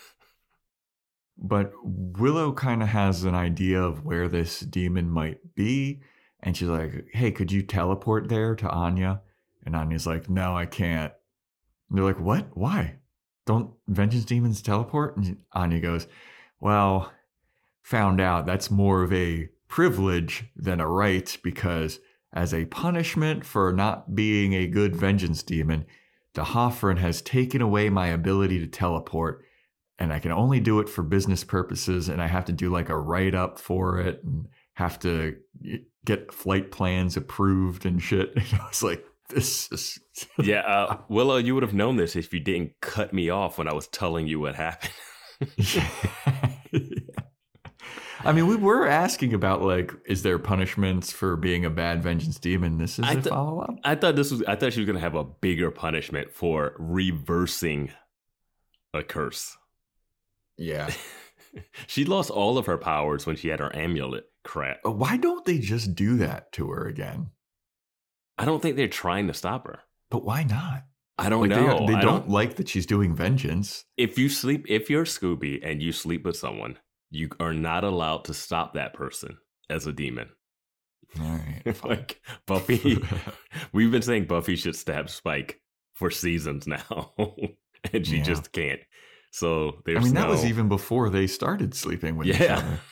[SPEAKER 3] But Willow kind of has an idea of where this demon might be. And she's like, hey, could you teleport there to Anya? And Anya's like, no, I can't. And they're like, what? Why? Don't vengeance demons teleport? And Anya goes, well, found out that's more of a privilege than a right, because as a punishment for not being a good vengeance demon, the Hoffren has taken away my ability to teleport. And I can only do it for business purposes. And I have to do like a write-up for it and have to get flight plans approved and shit. And I was like, this is...
[SPEAKER 4] Yeah, Willow, you would have known this if you didn't cut me off when I was telling you what happened.
[SPEAKER 3] I mean, we were asking about, like, is there punishments for being a bad vengeance demon? This is a follow-up?
[SPEAKER 4] I thought she was going to have a bigger punishment for reversing a curse.
[SPEAKER 3] Yeah.
[SPEAKER 4] She lost all of her powers when she had her amulet crap.
[SPEAKER 3] Why don't they just do that to her again?
[SPEAKER 4] I don't think they're trying to stop her.
[SPEAKER 3] But why not?
[SPEAKER 4] I don't know.
[SPEAKER 3] They don't like that she's doing vengeance.
[SPEAKER 4] If you're Scooby and you sleep with someone, you are not allowed to stop that person as a demon.
[SPEAKER 3] All right.
[SPEAKER 4] Like Buffy, we've been saying Buffy should stab Spike for seasons now, and she just can't. So that
[SPEAKER 3] was even before they started sleeping with each other.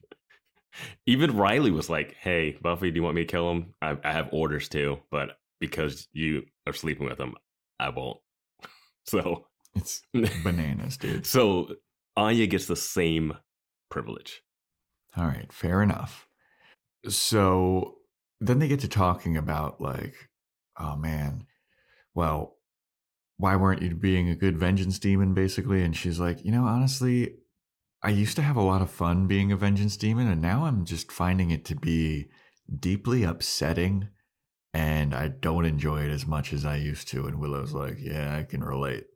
[SPEAKER 4] Even Riley was like, "Hey, Buffy, do you want me to kill him? I have orders too, but because you are sleeping with him, I won't." So
[SPEAKER 3] it's bananas, dude.
[SPEAKER 4] So Anya gets the same privilege.
[SPEAKER 3] All right, fair enough. So then they get to talking about, like, oh man, well, why weren't you being a good vengeance demon, basically? And she's like, honestly, I used to have a lot of fun being a vengeance demon, and now I'm just finding it to be deeply upsetting, and I don't enjoy it as much as I used to. And Willow's like, yeah, I can relate.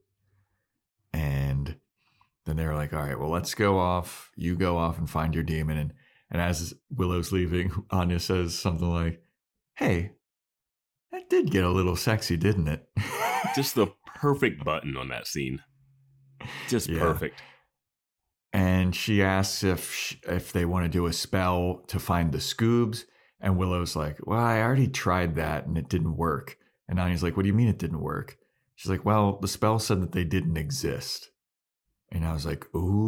[SPEAKER 3] And then they're like, all right, well, let's go off. You go off and find your demon. And as Willow's leaving, Anya says something like, hey, that did get a little sexy, didn't it?
[SPEAKER 4] Just the perfect button on that scene. Just perfect.
[SPEAKER 3] And she asks if they want to do a spell to find the Scoobs. And Willow's like, well, I already tried that and it didn't work. And Anya's like, what do you mean it didn't work? She's like, well, the spell said that they didn't exist. And I was like,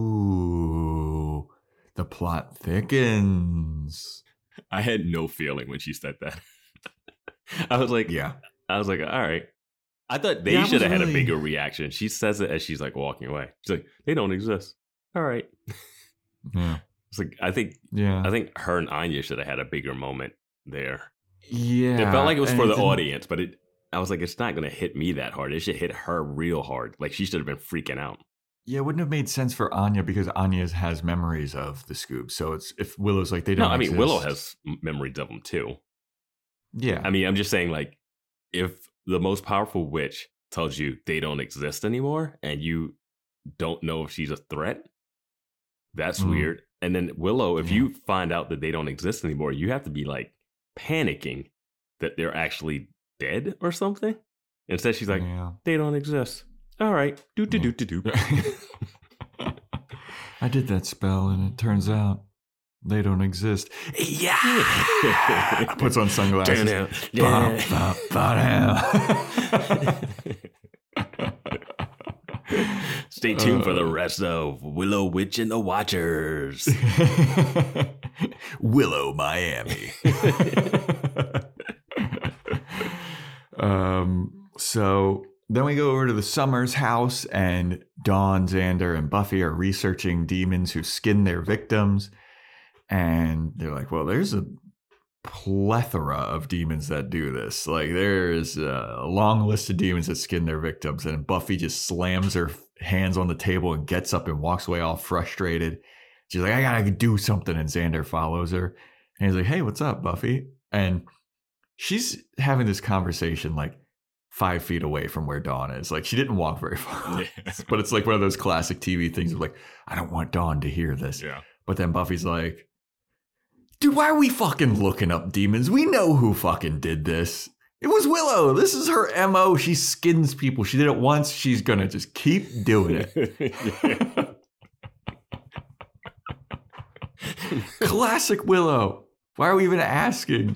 [SPEAKER 3] ooh, the plot thickens.
[SPEAKER 4] I had no feeling when she said that. I was like, all right. I thought they should have had a bigger reaction. She says it as she's like walking away. She's like, they don't exist. All right.
[SPEAKER 3] Yeah.
[SPEAKER 4] It's like, I think her and Anya should have had a bigger moment there.
[SPEAKER 3] Yeah.
[SPEAKER 4] It felt like it was for the audience, but I was like, it's not going to hit me that hard. It should hit her real hard. Like, she should have been freaking out.
[SPEAKER 3] Yeah, it wouldn't have made sense for Anya because Anya has memories of the Scoob. So it's if Willow's like, they don't exist.
[SPEAKER 4] Willow has memories of them too.
[SPEAKER 3] Yeah.
[SPEAKER 4] I mean, I'm just saying, like, if the most powerful witch tells you they don't exist anymore and you don't know if she's a threat, that's weird. And then Willow, if you find out that they don't exist anymore, you have to be like panicking that they're actually dead or something. Instead, she's like, they don't exist. All right. Do.
[SPEAKER 3] I did that spell and it turns out they don't exist. Yeah. Puts on sunglasses.
[SPEAKER 4] Stay tuned for the rest of Willow Witch and the Watchers.
[SPEAKER 3] Willow, Miami. So then we go over to the Summers house, and Dawn, Xander, and Buffy are researching demons who skin their victims. And they're like, well, there's a plethora of demons that do this. Like, there's a long list of demons that skin their victims. And Buffy just slams her hands on the table and gets up and walks away all frustrated. She's like, I gotta do something. And Xander follows her. And he's like, hey, what's up, Buffy? And she's having this conversation like 5 feet away from where Dawn is. Like, she didn't walk very far. But it's like one of those classic TV things of like, I don't want Dawn to hear this.
[SPEAKER 4] Yeah.
[SPEAKER 3] But then Buffy's like, dude, why are we fucking looking up demons? We know who fucking did this. It was Willow. This is her MO. She skins people. She did it once. She's going to just keep doing it. Classic Willow. Why are we even asking?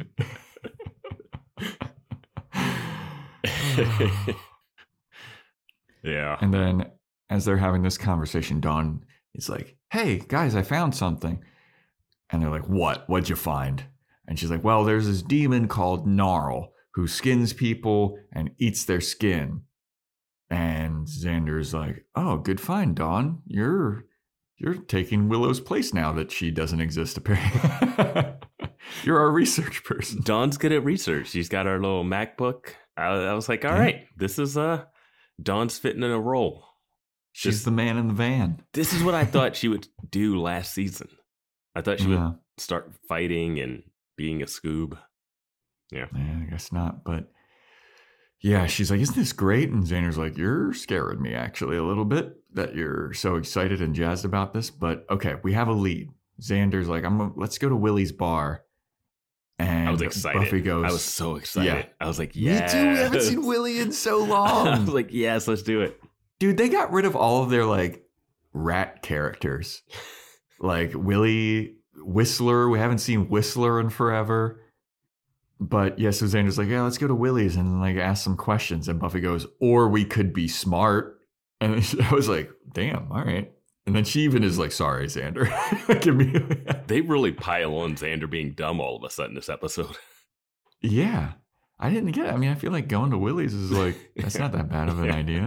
[SPEAKER 4] Yeah.
[SPEAKER 3] And then as they're having this conversation, Dawn is like, hey, guys, I found something. And they're like, what? What'd you find? And she's like, well, there's this demon called Gnarl who skins people and eats their skin. And Xander's like, oh, good find, Dawn. You're taking Willow's place now that she doesn't exist, apparently. You're our research person.
[SPEAKER 4] Dawn's good at research. She's got her little MacBook. I was like, all right, this is Dawn's fitting in a role.
[SPEAKER 3] She's the man in the van.
[SPEAKER 4] This is what I thought she would do last season. I thought she would start fighting and being a Scoob. Yeah,
[SPEAKER 3] I guess not. But yeah, she's like, isn't this great? And Xander's like, you're scaring me actually a little bit that you're so excited and jazzed about this. But okay, we have a lead. Xander's like, let's go to Willie's bar. And
[SPEAKER 4] I was excited.
[SPEAKER 3] Buffy goes,
[SPEAKER 4] I was so excited. Yeah. I was like,
[SPEAKER 3] yes. Me too. We haven't seen Willie in so long.
[SPEAKER 4] I was like, yes, let's do it.
[SPEAKER 3] Dude, they got rid of all of their like rat characters. Like Willie, Whistler. We haven't seen Whistler in forever. But yeah, so Xander's like, yeah, let's go to Willie's and like ask some questions. And Buffy goes, or we could be smart. And I was like, damn, all right. And then she even is like, sorry, Xander.
[SPEAKER 4] They really pile on Xander being dumb all of a sudden this episode.
[SPEAKER 3] Yeah. I didn't get it. I mean, I feel like going to Willie's is like, that's not that bad of an idea.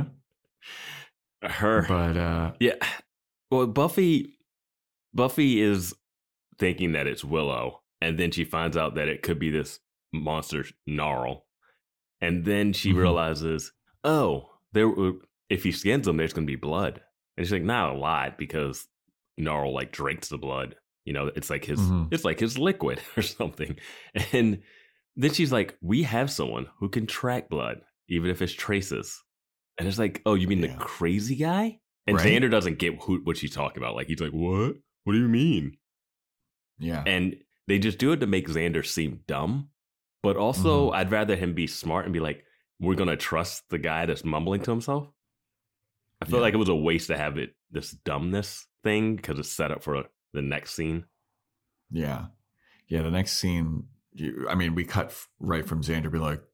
[SPEAKER 4] Yeah. Well, Buffy is thinking that it's Willow. And then she finds out that it could be this monster Gnarl. And then she realizes, if he skins them, there's going to be blood. And she's like, not a lot, because Gnarl like drinks the blood. You know, it's like his liquid or something. And then she's like, we have someone who can track blood, even if it's traces. And it's like, oh, you mean the crazy guy? And Xander doesn't get what she's talking about. Like, he's like, what? What do you mean?
[SPEAKER 3] Yeah.
[SPEAKER 4] And they just do it to make Xander seem dumb. But also, I'd rather him be smart and be like, we're going to trust the guy that's mumbling to himself. I feel like it was a waste to have this dumbness thing, because it's set up for the next scene.
[SPEAKER 3] Yeah. Yeah, the next scene, we cut right from Xander be like,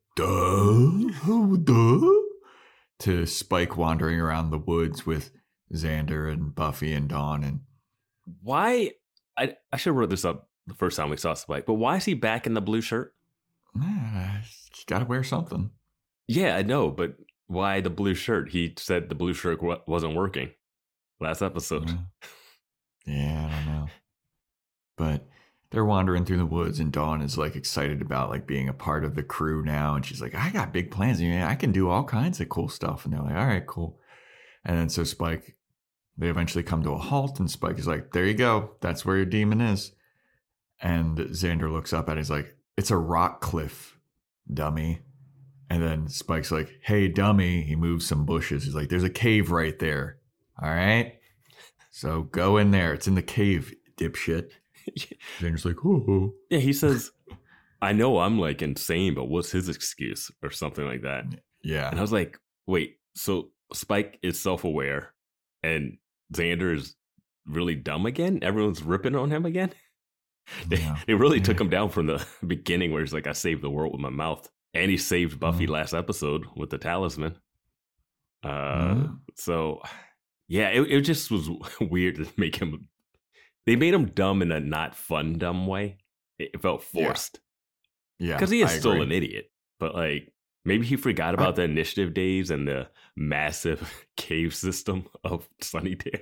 [SPEAKER 3] duh, to Spike wandering around the woods with Xander and Buffy and Dawn. And
[SPEAKER 4] why? I should have wrote this up the first time we saw Spike, but why is he back in the blue shirt?
[SPEAKER 3] He's got to wear something.
[SPEAKER 4] Yeah, I know, but why the blue shirt? He said the blue shirt wasn't working last episode.
[SPEAKER 3] Yeah, I don't know. But they're wandering through the woods, and Dawn is like excited about like being a part of the crew now. And she's like, I got big plans. I can do all kinds of cool stuff. And they're like, all right, cool. And then so Spike, they eventually come to a halt, and Spike is like, there you go. That's where your demon is. And Xander looks up at it. He's like, it's a rock cliff, dummy. And then Spike's like, hey, dummy. He moves some bushes. He's like, there's a cave right there. All right. So go in there. It's in the cave, dipshit. Xander's like, oh.
[SPEAKER 4] Yeah, he says, I know I'm like insane, but what's his excuse? Or something like that.
[SPEAKER 3] Yeah.
[SPEAKER 4] And I was like, wait, so Spike is self-aware and Xander is really dumb again? Everyone's ripping on him again? They really took him down from the beginning, where he's like, I saved the world with my mouth. And he saved Buffy last episode with the talisman. So, yeah, it just was weird to make him. They made him dumb in a not fun, dumb way. It felt forced.
[SPEAKER 3] Yeah.
[SPEAKER 4] Because he is still an idiot. But, like, maybe he forgot about the initiative days and the massive cave system of Sunnydale.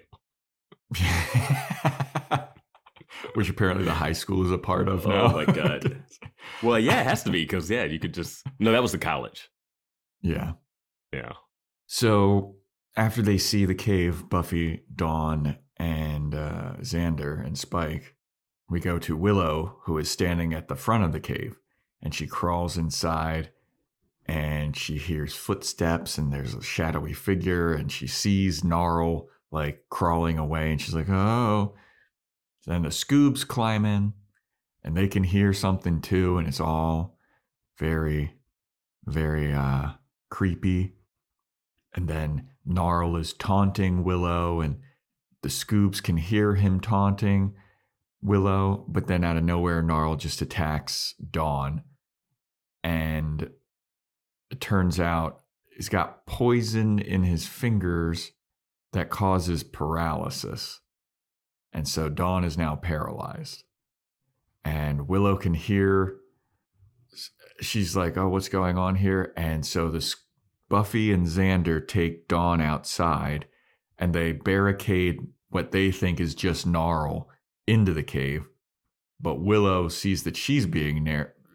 [SPEAKER 3] Which apparently the high school is a part of now.
[SPEAKER 4] Oh, my God. Well, yeah, it has to be, because, yeah, you could just... No, that was the college.
[SPEAKER 3] Yeah.
[SPEAKER 4] Yeah.
[SPEAKER 3] So after they see the cave, Buffy, Dawn, and Xander and Spike, we go to Willow, who is standing at the front of the cave. And she crawls inside, and she hears footsteps, and there's a shadowy figure, and she sees Gnarl, like, crawling away, and she's like, oh... Then the Scoobs climb in, and they can hear something too, and it's all very, very creepy. And then Gnarl is taunting Willow, and the Scoobs can hear him taunting Willow, but then out of nowhere, Gnarl just attacks Dawn. And it turns out he's got poison in his fingers that causes paralysis. And so Dawn is now paralyzed. And Willow can hear, she's like, oh, what's going on here? And so Buffy and Xander take Dawn outside, and they barricade what they think is just Gnarl into the cave. But Willow sees that she's being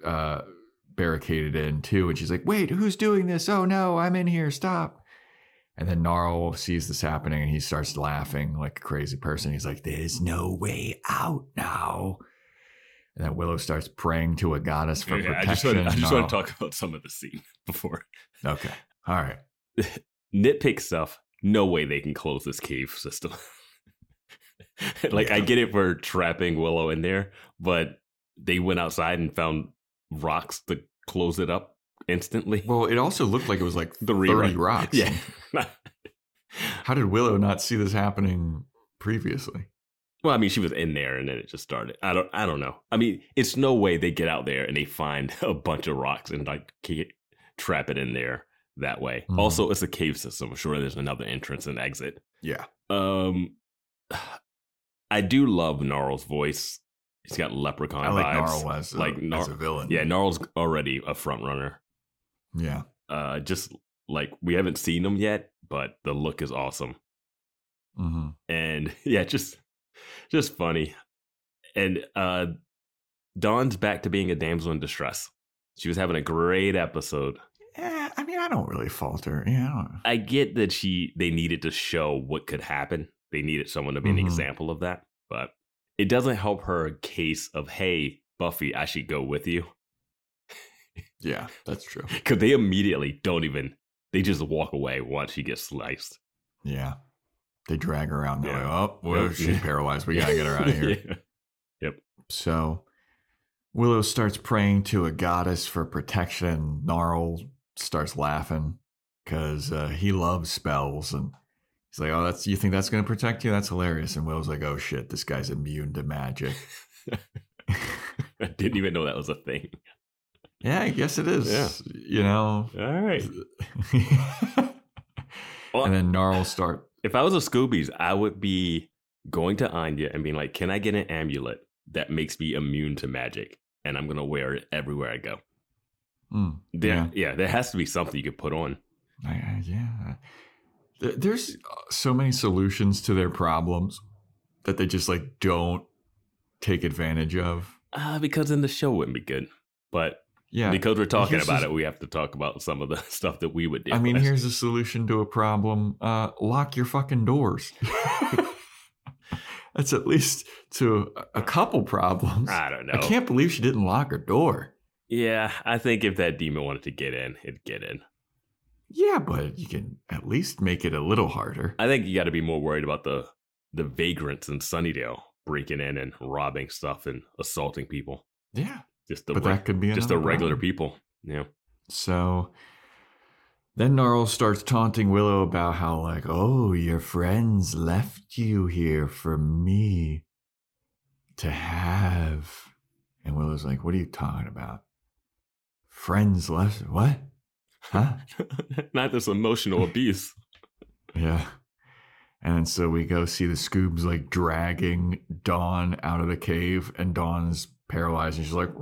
[SPEAKER 3] barricaded in too. And she's like, wait, who's doing this? Oh no, I'm in here, stop. And then Gnarl sees this happening and he starts laughing like a crazy person. He's like, there's no way out now. And then Willow starts praying to a goddess for protection.
[SPEAKER 4] I just want to talk about some of the scene before.
[SPEAKER 3] Okay. All right.
[SPEAKER 4] Nitpick stuff. No way they can close this cave system. I get it for trapping Willow in there, but they went outside and found rocks to close it up instantly.
[SPEAKER 3] Well, it also looked like it was like 30 rocks.
[SPEAKER 4] Yeah.
[SPEAKER 3] How did Willow not see this happening previously?
[SPEAKER 4] Well, I mean, she was in there and then it just started. I don't know. I mean, it's no way they get out there and they find a bunch of rocks and like trap it in there that way. Mm-hmm. Also, it's a cave system. I'm sure there's another entrance and exit.
[SPEAKER 3] Yeah.
[SPEAKER 4] I do love Gnarl's voice. He's got leprechaun vibes.
[SPEAKER 3] I like Gnarl as a villain.
[SPEAKER 4] Yeah, Gnarl's already a front runner.
[SPEAKER 3] Yeah.
[SPEAKER 4] Just like we haven't seen him yet, but the look is awesome.
[SPEAKER 3] Mm-hmm.
[SPEAKER 4] And yeah, just funny. And Dawn's back to being a damsel in distress. She was having a great episode.
[SPEAKER 3] Yeah, I mean, I don't really fault her. Yeah,
[SPEAKER 4] I get that they needed to show what could happen. They needed someone to be an example of that, but it doesn't help her case of, hey, Buffy, I should go with you.
[SPEAKER 3] Yeah, that's true.
[SPEAKER 4] Because they immediately they just walk away once she gets sliced.
[SPEAKER 3] Yeah. They drag her out and they're like, oh, well, she's paralyzed. We got to get her out of here.
[SPEAKER 4] Yeah. Yep.
[SPEAKER 3] So Willow starts praying to a goddess for protection. Gnarl starts laughing because he loves spells. And he's like, oh, you think that's going to protect you? That's hilarious. And Willow's like, oh, shit, this guy's immune to magic.
[SPEAKER 4] I didn't even know that was a thing.
[SPEAKER 3] Yeah, I guess it is.
[SPEAKER 4] Yeah.
[SPEAKER 3] You know?
[SPEAKER 4] All right.
[SPEAKER 3] And then Gnarl
[SPEAKER 4] If I was a Scoobies, I would be going to Anya and being like, can I get an amulet that makes me immune to magic? And I'm going to wear it everywhere I go. There has to be something you could put on.
[SPEAKER 3] Yeah. There's so many solutions to their problems that they just like don't take advantage of.
[SPEAKER 4] Because then the show wouldn't be good. But yeah, because we're talking about it, we have to talk about some of the stuff that we would do.
[SPEAKER 3] I mean, here's a solution to a problem. Lock your fucking doors. That's at least to a couple problems.
[SPEAKER 4] I don't know.
[SPEAKER 3] I can't believe she didn't lock her door.
[SPEAKER 4] Yeah, I think if that demon wanted to get in, it'd get in.
[SPEAKER 3] Yeah, but you can at least make it a little harder.
[SPEAKER 4] I think you got to be more worried about the vagrants in Sunnydale breaking in and robbing stuff and assaulting people.
[SPEAKER 3] Yeah.
[SPEAKER 4] That could be just the regular people. Yeah.
[SPEAKER 3] So then Gnarl starts taunting Willow about how, like, oh, your friends left you here for me to have. And Willow's like, what are you talking about? Friends left? What? Huh?
[SPEAKER 4] Not this emotional abuse.
[SPEAKER 3] Yeah. And so we go see the Scoobs like dragging Dawn out of the cave, and Dawn's paralyzed, and she's like,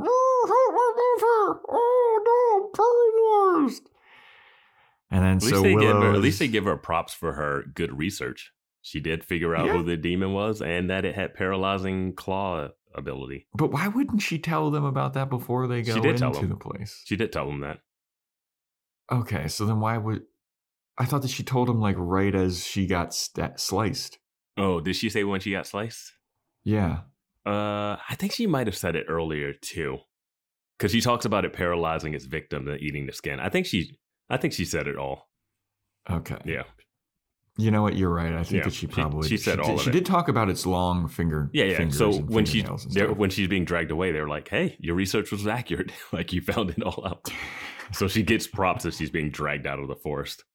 [SPEAKER 3] oh no, I'm paralyzed. And then
[SPEAKER 4] at least they give her props for her good research. She did figure out who the demon was and that it had paralyzing claw ability.
[SPEAKER 3] But why wouldn't she tell them about that before they go into the place?
[SPEAKER 4] She did tell them that.
[SPEAKER 3] Okay, so then why would... I thought that she told him like right as she got sliced.
[SPEAKER 4] Oh, did she say when she got sliced?
[SPEAKER 3] Yeah.
[SPEAKER 4] I think she might have said it earlier too, because she talks about it paralyzing its victim and eating the skin. I think she said it all.
[SPEAKER 3] Okay.
[SPEAKER 4] Yeah.
[SPEAKER 3] You know what? You're right. I think that she probably
[SPEAKER 4] she said all of it.
[SPEAKER 3] She did talk about its long finger.
[SPEAKER 4] Yeah. So when she's being dragged away, they're like, "Hey, your research was accurate. Like you found it all out." So she gets props as she's being dragged out of the forest.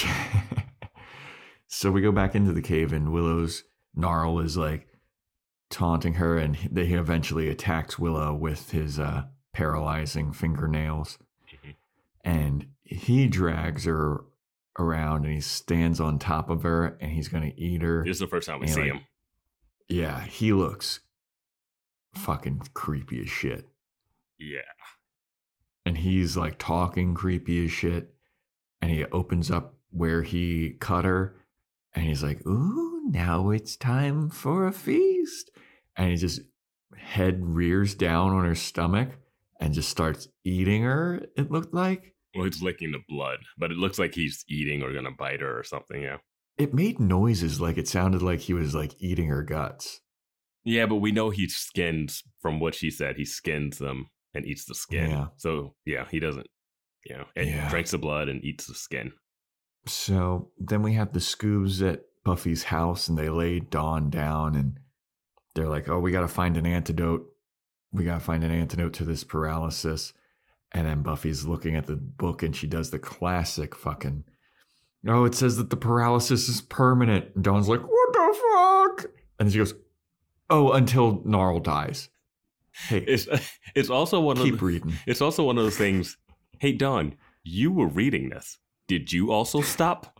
[SPEAKER 3] So we go back into the cave, and Gnarl is like taunting her, and he eventually attacks Willow with his paralyzing fingernails. Mm-hmm. And he drags her around, and he stands on top of her, and he's going to eat her.
[SPEAKER 4] This is the first time we see him.
[SPEAKER 3] Yeah, he looks fucking creepy as shit.
[SPEAKER 4] Yeah.
[SPEAKER 3] And he's like talking creepy as shit. And he opens up where he cut her. And he's like, ooh, now it's time for a feast. And he just head rears down on her stomach and just starts eating her, it looked like.
[SPEAKER 4] Well, he's licking the blood, but it looks like he's eating or gonna bite her or something. Yeah.
[SPEAKER 3] It made noises like it sounded like he was like eating her guts.
[SPEAKER 4] Yeah, but we know he skins, from what she said, he skins them and eats the skin.
[SPEAKER 3] Yeah.
[SPEAKER 4] So, yeah, he doesn't, and drinks the blood and eats the skin.
[SPEAKER 3] So then we have the Scoobs at Buffy's house, and they lay Dawn down, and they're like, oh, we got to find an antidote. We got to find an antidote to this paralysis. And then Buffy's looking at the book, and she does the classic fucking, oh, it says that the paralysis is permanent. And Dawn's like, what the fuck? And then she goes, oh, until Gnarl dies. Hey,
[SPEAKER 4] it's also one
[SPEAKER 3] keep reading.
[SPEAKER 4] It's also one of those things. Hey, Dawn, you were reading this. Did you also stop?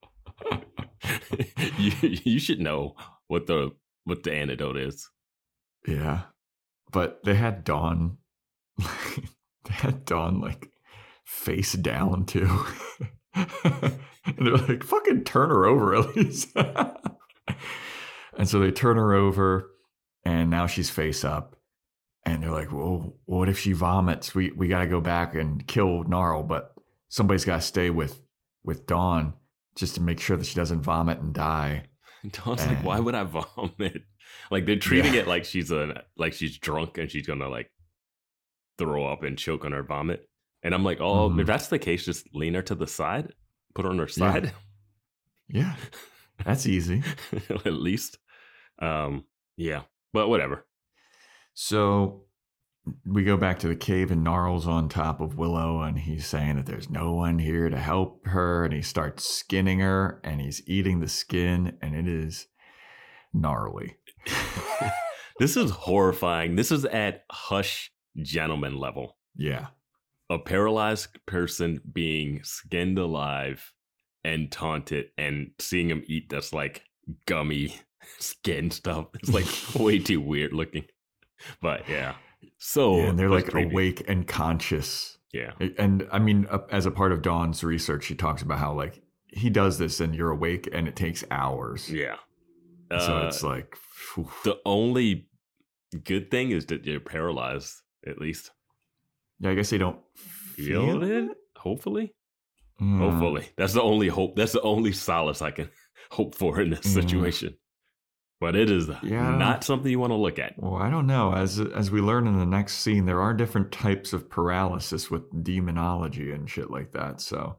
[SPEAKER 4] you should know what the antidote is.
[SPEAKER 3] Yeah, but they had Dawn. They had Dawn like face down too, and they're like, "Fucking turn her over at least." And so they turn her over, and now she's face up. And they're like, well, what if she vomits? We got to go back and kill Gnarl, but somebody's got to stay with Dawn just to make sure that she doesn't vomit and die.
[SPEAKER 4] Dawn's like, why would I vomit? Like they're treating it like she's drunk and she's gonna like throw up and choke on her vomit. And I'm like, if that's the case, just lean her to the side, put her on her side.
[SPEAKER 3] Yeah, that's easy.
[SPEAKER 4] At least, yeah, but whatever.
[SPEAKER 3] So we go back to the cave, and Gnarl's on top of Willow, and he's saying that there's no one here to help her, and he starts skinning her, and he's eating the skin, and it is gnarly.
[SPEAKER 4] This is horrifying. This is at Hush Gentleman level.
[SPEAKER 3] Yeah.
[SPEAKER 4] A paralyzed person being skinned alive and taunted, and seeing him eat this like gummy skin stuff. It's like way too weird looking. But yeah,
[SPEAKER 3] and they're like creepy. Awake and conscious.
[SPEAKER 4] Yeah,
[SPEAKER 3] and I mean, as a part of Dawn's research, she talks about how like he does this and you're awake and it takes hours.
[SPEAKER 4] Yeah,
[SPEAKER 3] so it's like
[SPEAKER 4] the only good thing is that you're paralyzed. At least,
[SPEAKER 3] yeah, I guess they don't feel it.
[SPEAKER 4] Hopefully, hopefully that's the only hope. That's the only solace I can hope for in this situation. But it is not something you want to look at.
[SPEAKER 3] Well, I don't know. As we learn in the next scene, there are different types of paralysis with demonology and shit like that. So,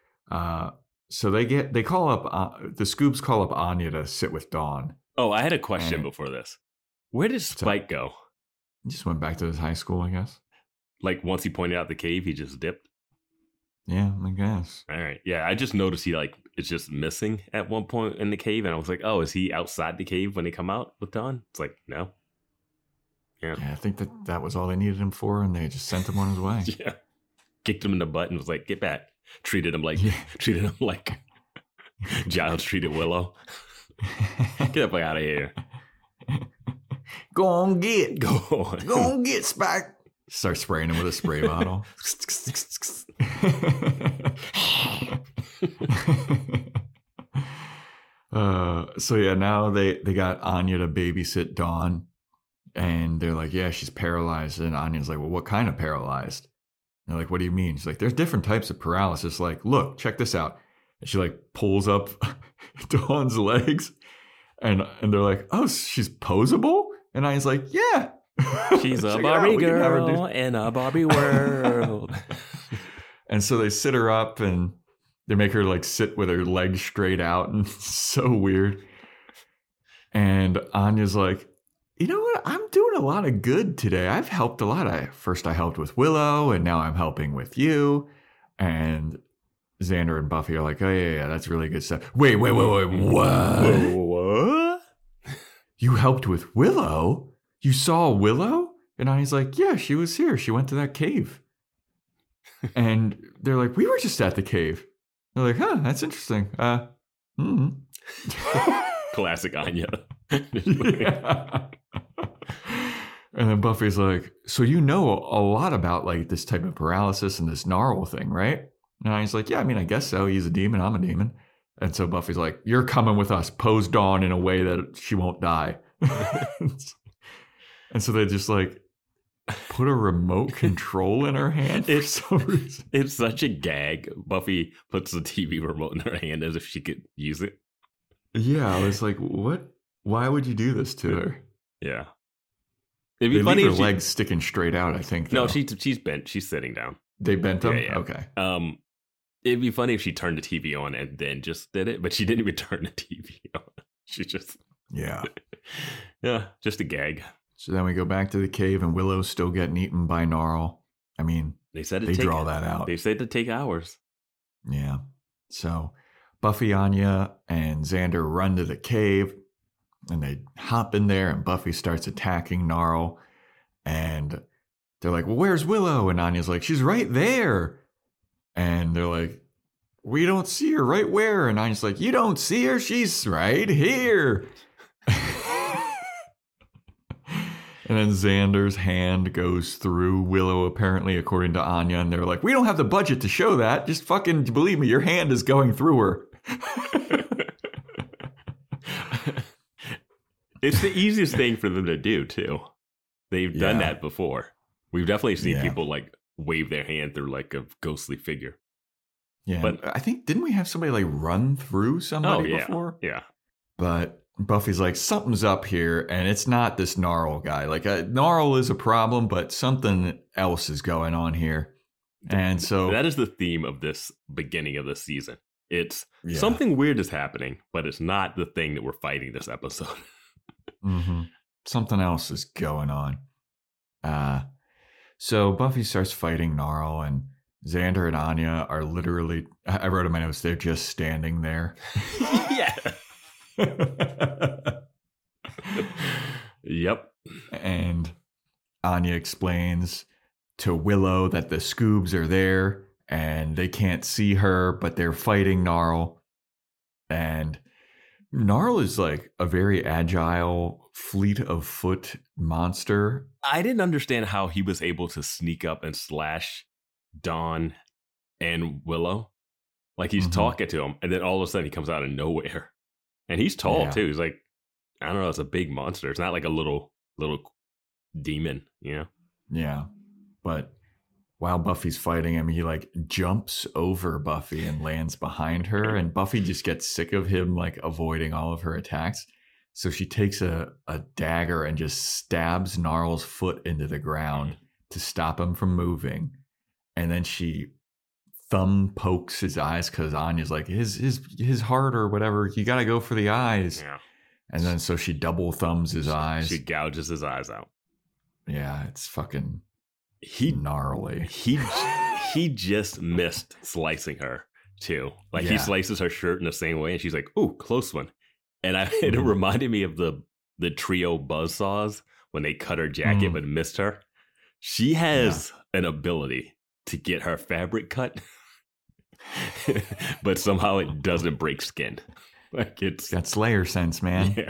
[SPEAKER 3] they call up the Scoobs call up Anya to sit with Dawn.
[SPEAKER 4] Oh, I had a question before this. Where did Spike go?
[SPEAKER 3] He just went back to his high school, I guess.
[SPEAKER 4] Like once he pointed out the cave, he just dipped.
[SPEAKER 3] Yeah, I guess.
[SPEAKER 4] All right. Yeah, I just noticed he like is just missing at one point in the cave, and I was like, "Oh, is he outside the cave when they come out with Dawn?" It's like, no.
[SPEAKER 3] Yeah, I think that was all they needed him for, and they just sent him on his way.
[SPEAKER 4] Yeah, kicked him in the butt and was like, "Get back." Treated him like Giles treated Willow. Get up out of here.
[SPEAKER 3] Go on, get Spike. Start spraying him with a spray bottle. So yeah, now they got Anya to babysit Dawn, and they're like, yeah, she's paralyzed. And Anya's like, well, what kind of paralyzed? And they're like, what do you mean? She's like, there's different types of paralysis. Like, look, check this out. And she like pulls up Dawn's legs, and they're like, oh, she's posable? And Anya's like, yeah.
[SPEAKER 4] She's a Barbie girl in a Barbie world.
[SPEAKER 3] And so they sit her up and they make her like sit with her legs straight out, and it's so weird. And Anya's like, you know what? I'm doing a lot of good today. I've helped a lot. First I helped with Willow, and now I'm helping with you. And Xander and Buffy are like, oh yeah, that's really good stuff. Wait, what?
[SPEAKER 4] What?
[SPEAKER 3] You helped with Willow? You saw Willow? And Anya's like, yeah, she was here. She went to that cave. And they're like, we were just at the cave. They're like, huh, that's interesting.
[SPEAKER 4] Classic Anya.
[SPEAKER 3] Yeah. And then Buffy's like, so you know a lot about like this type of paralysis and this Gnarl thing, right? And Anya's like, yeah, I mean, I guess so. He's a demon. I'm a demon. And so Buffy's like, you're coming with us. Pose Dawn in a way that she won't die. And so they just like put a remote control in her hand for some reason.
[SPEAKER 4] It's such a gag. Buffy puts the TV remote in her hand as if she could use it.
[SPEAKER 3] Yeah, I was like, what? Why would you do this to her?
[SPEAKER 4] Yeah. It'd be
[SPEAKER 3] they
[SPEAKER 4] funny
[SPEAKER 3] leave
[SPEAKER 4] if
[SPEAKER 3] her legs sticking straight out, I think.
[SPEAKER 4] Though. No, she's bent. She's sitting down.
[SPEAKER 3] They bent them?
[SPEAKER 4] Yeah.
[SPEAKER 3] Okay.
[SPEAKER 4] It'd be funny if she turned the TV on and then just did it, but she didn't even turn the TV on. She just...
[SPEAKER 3] Yeah.
[SPEAKER 4] Yeah, just a gag.
[SPEAKER 3] So then we go back to the cave and Willow's still getting eaten by Gnarl. I mean, they draw that out.
[SPEAKER 4] They said to take hours.
[SPEAKER 3] Yeah. So Buffy, Anya, and Xander run to the cave and they hop in there and Buffy starts attacking Gnarl. And they're like, well, where's Willow? And Anya's like, she's right there. And they're like, we don't see her. Right where? And Anya's like, you don't see her? She's right here. And then Xander's hand goes through Willow, apparently, according to Anya. And they're like, we don't have the budget to show that. Just fucking believe me, your hand is going through her.
[SPEAKER 4] It's the easiest thing for them to do, too. They've done that before. We've definitely seen people like wave their hand through like a ghostly figure.
[SPEAKER 3] Yeah. But I think, didn't we have somebody like run through somebody before?
[SPEAKER 4] Yeah.
[SPEAKER 3] But Buffy's like, something's up here, and it's not this Gnarl guy. Like, Gnarl is a problem, but something else is going on here. And so...
[SPEAKER 4] That is the theme of this beginning of the season. It's something weird is happening, but it's not the thing that we're fighting this episode.
[SPEAKER 3] Mm-hmm. Something else is going on. So Buffy starts fighting Gnarl, and Xander and Anya are literally... I wrote in my notes, they're just standing there.
[SPEAKER 4] Yeah. Yep.
[SPEAKER 3] And Anya explains to Willow that the Scoobs are there and they can't see her, but they're fighting Gnarl. And Gnarl is like a very agile, fleet of foot monster.
[SPEAKER 4] I didn't understand how he was able to sneak up and slash Dawn and Willow. Like he's talking to him, and then all of a sudden he comes out of nowhere. And he's tall too. He's like, I don't know, it's a big monster. It's not like a little demon, you know?
[SPEAKER 3] Yeah. But while Buffy's fighting him, he like jumps over Buffy and lands behind her. And Buffy just gets sick of him like avoiding all of her attacks. So she takes a dagger and just stabs Gnarl's foot into the ground to stop him from moving. And then she thumb pokes his eyes because Anya's like, his heart or whatever, you got to go for the eyes.
[SPEAKER 4] Yeah.
[SPEAKER 3] And then so she double thumbs his eyes.
[SPEAKER 4] She gouges his eyes out.
[SPEAKER 3] Yeah, it's fucking gnarly.
[SPEAKER 4] He just missed slicing her too. Like he slices her shirt in the same way, and she's like, "Ooh, close one." And it reminded me of the trio buzzsaws when they cut her jacket but missed her. She has an ability to get her fabric cut, but somehow it doesn't break skin. Like it's
[SPEAKER 3] got Slayer sense, man.
[SPEAKER 4] Yeah.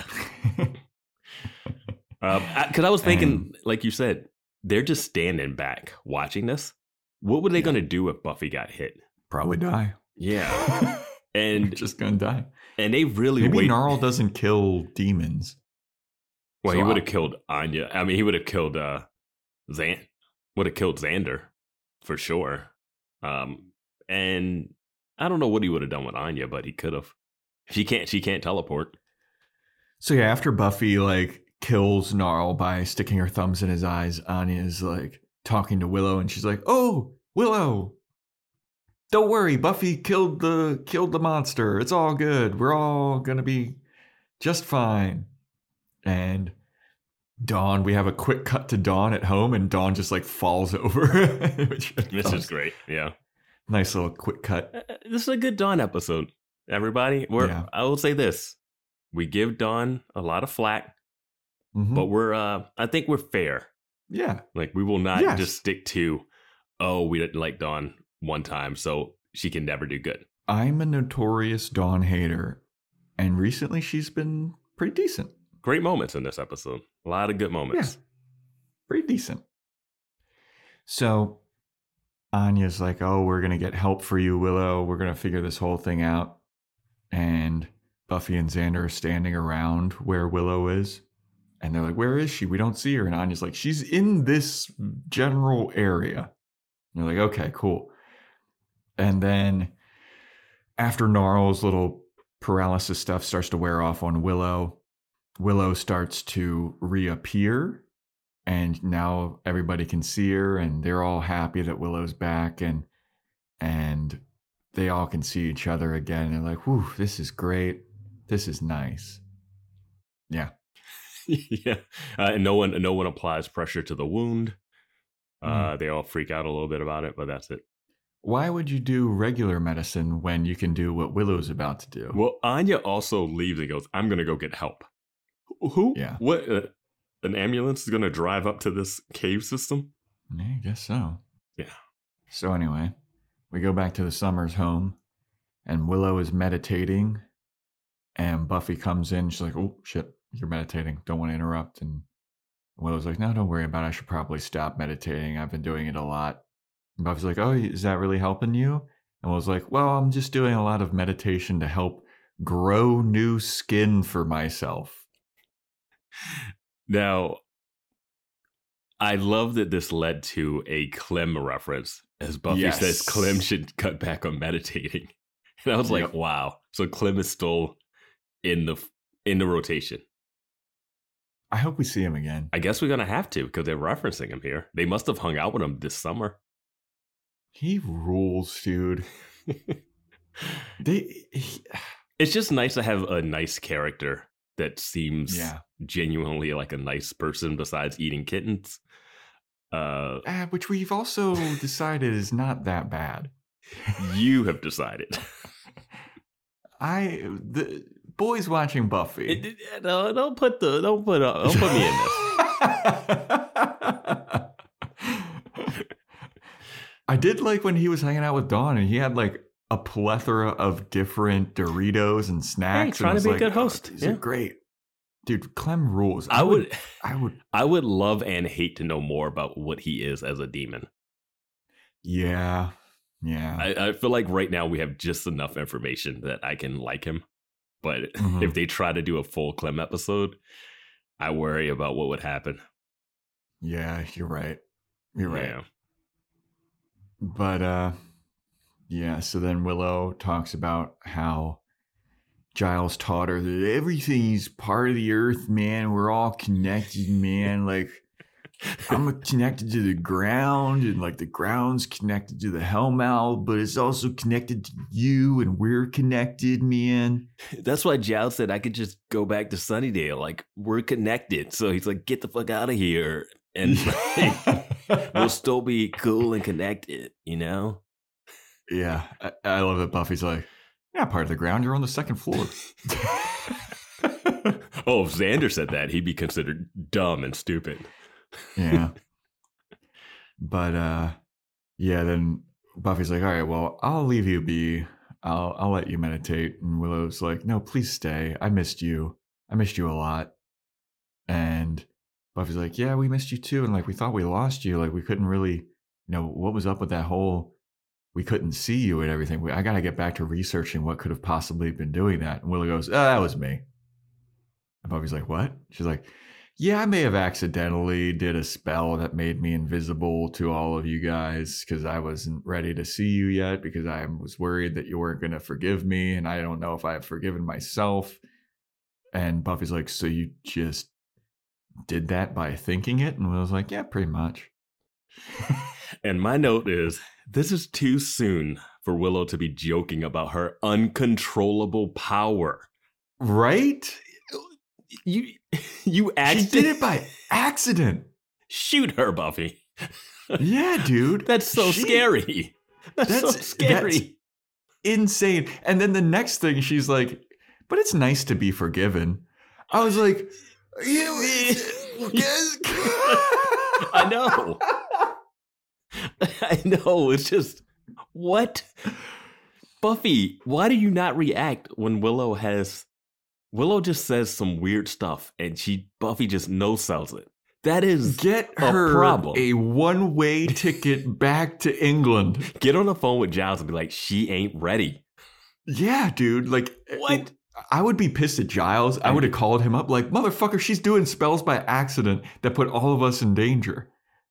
[SPEAKER 4] Because I was thinking, like you said, they're just standing back watching this. What were they going to do if Buffy got hit?
[SPEAKER 3] Probably die.
[SPEAKER 4] Yeah. And
[SPEAKER 3] just going to die.
[SPEAKER 4] And they really
[SPEAKER 3] Maybe Gnarl doesn't kill demons.
[SPEAKER 4] Well, so he would have killed Anya. I mean, he would have killed would have killed Xander for sure. And I don't know what he would have done with Anya, but he could have. She can't teleport.
[SPEAKER 3] So yeah, after Buffy like kills Gnarl by sticking her thumbs in his eyes, Anya is like talking to Willow, and she's like, "Oh, Willow, don't worry, Buffy killed the monster. It's all good. We're all gonna be just fine." And Dawn, we have a quick cut to Dawn at home, and Dawn just like falls over.
[SPEAKER 4] This is great. Yeah,
[SPEAKER 3] nice little quick cut.
[SPEAKER 4] This is a good Dawn episode, everybody. I will say this: we give Dawn a lot of flack. But I think we're fair.
[SPEAKER 3] Yeah.
[SPEAKER 4] Like we will not just stick to, we didn't like Dawn one time, so she can never do good.
[SPEAKER 3] I'm a notorious Dawn hater, and recently she's been pretty decent.
[SPEAKER 4] Great moments in this episode. A lot of good moments.
[SPEAKER 3] Yeah. Pretty decent. So Anya's like, "Oh, we're going to get help for you, Willow. We're going to figure this whole thing out." And Buffy and Xander are standing around where Willow is. And they're like, where is she? We don't see her. And Anya's like, she's in this general area. And they're like, okay, cool. And then after Gnarl's little paralysis stuff starts to wear off on Willow, Willow starts to reappear. And now everybody can see her, and they're all happy that Willow's back, and they all can see each other again. They're like, whew, this is great. This is nice. Yeah.
[SPEAKER 4] Yeah. And no one applies pressure to the wound. They all freak out a little bit about it, but that's it.
[SPEAKER 3] Why would you do regular medicine when you can do what Willow's about to do?
[SPEAKER 4] Well, Anya also leaves and goes, I'm going to go get help. Who?
[SPEAKER 3] Yeah.
[SPEAKER 4] What? An ambulance is going to drive up to this cave system?
[SPEAKER 3] Yeah, I guess so.
[SPEAKER 4] Yeah.
[SPEAKER 3] So anyway, we go back to the Summers home, and Willow is meditating, and Buffy comes in. She's like, oh, shit, you're meditating. Don't want to interrupt. And Willow's like, no, don't worry about it. I should probably stop meditating. I've been doing it a lot. And Buffy's like, oh, is that really helping you? And Willow's like, well, I'm just doing a lot of meditation to help grow new skin for myself.
[SPEAKER 4] Now, I love that this led to a Clem reference, as Buffy says Clem should cut back on meditating. And I was like, wow. So Clem is still in the rotation.
[SPEAKER 3] I hope we see him again.
[SPEAKER 4] I guess we're going to have to, because they're referencing him here. They must have hung out with him this summer.
[SPEAKER 3] He rules, dude.
[SPEAKER 4] It's just nice to have a nice character that seems genuinely like a nice person besides eating kittens.
[SPEAKER 3] Which we've also decided is not that bad.
[SPEAKER 4] You have decided.
[SPEAKER 3] The boys watching Buffy.
[SPEAKER 4] Don't put me in this.
[SPEAKER 3] I did like when he was hanging out with Dawn and he had like a plethora of different Doritos and snacks.
[SPEAKER 4] Hey, trying to be a good host.
[SPEAKER 3] These are great. Dude, Clem rules.
[SPEAKER 4] I would love and hate to know more about what he is as a demon.
[SPEAKER 3] Yeah.
[SPEAKER 4] I feel like right now we have just enough information that I can like him. But if they try to do a full Clem episode, I worry about what would happen.
[SPEAKER 3] Yeah, you're right. You're right.
[SPEAKER 4] Yeah.
[SPEAKER 3] But, so then Willow talks about how Giles taught her that everything's part of the earth, man. We're all connected, man. Like, I'm connected to the ground, and like the ground's connected to the Hellmouth, but it's also connected to you, and we're connected, man.
[SPEAKER 4] That's why Giles said I could just go back to Sunnydale. Like, we're connected. So he's like, get the fuck out of here. And we'll still be cool and connected, you know?
[SPEAKER 3] Yeah. I love that Buffy's like, yeah, part of the ground. You're on the second floor.
[SPEAKER 4] Oh, if Xander said that, he'd be considered dumb and stupid.
[SPEAKER 3] Yeah. But, then Buffy's like, all right, well, I'll leave you be. I'll let you meditate. And Willow's like, no, please stay. I missed you. I missed you a lot. And Buffy's like, yeah, we missed you too. And like, we thought we lost you. Like, we couldn't really, what was up with that whole, we couldn't see you and everything. I got to get back to researching what could have possibly been doing that. And Willow goes, that was me. And Buffy's like, what? She's like, yeah, I may have accidentally did a spell that made me invisible to all of you guys because I wasn't ready to see you yet because I was worried that you weren't going to forgive me. And I don't know if I have forgiven myself. And Buffy's like, so you just did that by thinking it? And Willow's like, yeah, pretty much.
[SPEAKER 4] And my note is, this is too soon for Willow to be joking about her uncontrollable power.
[SPEAKER 3] Right?
[SPEAKER 4] You
[SPEAKER 3] She did it by accident.
[SPEAKER 4] Shoot her, Buffy.
[SPEAKER 3] Yeah, dude.
[SPEAKER 4] That's so scary. That's so scary.
[SPEAKER 3] That's insane. And then the next thing, she's like, but it's nice to be forgiven. I was like,
[SPEAKER 4] I know. I know. It's just, what? Buffy, why do you not react when Willow just says some weird stuff and Buffy just no-sells it? That is
[SPEAKER 3] Get her
[SPEAKER 4] problem.
[SPEAKER 3] A one-way ticket back to England.
[SPEAKER 4] Get on the phone with Giles and be like, she ain't ready.
[SPEAKER 3] Yeah, dude. Like,
[SPEAKER 4] what?
[SPEAKER 3] I would be pissed at Giles. I would have called him up like, motherfucker, she's doing spells by accident that put all of us in danger.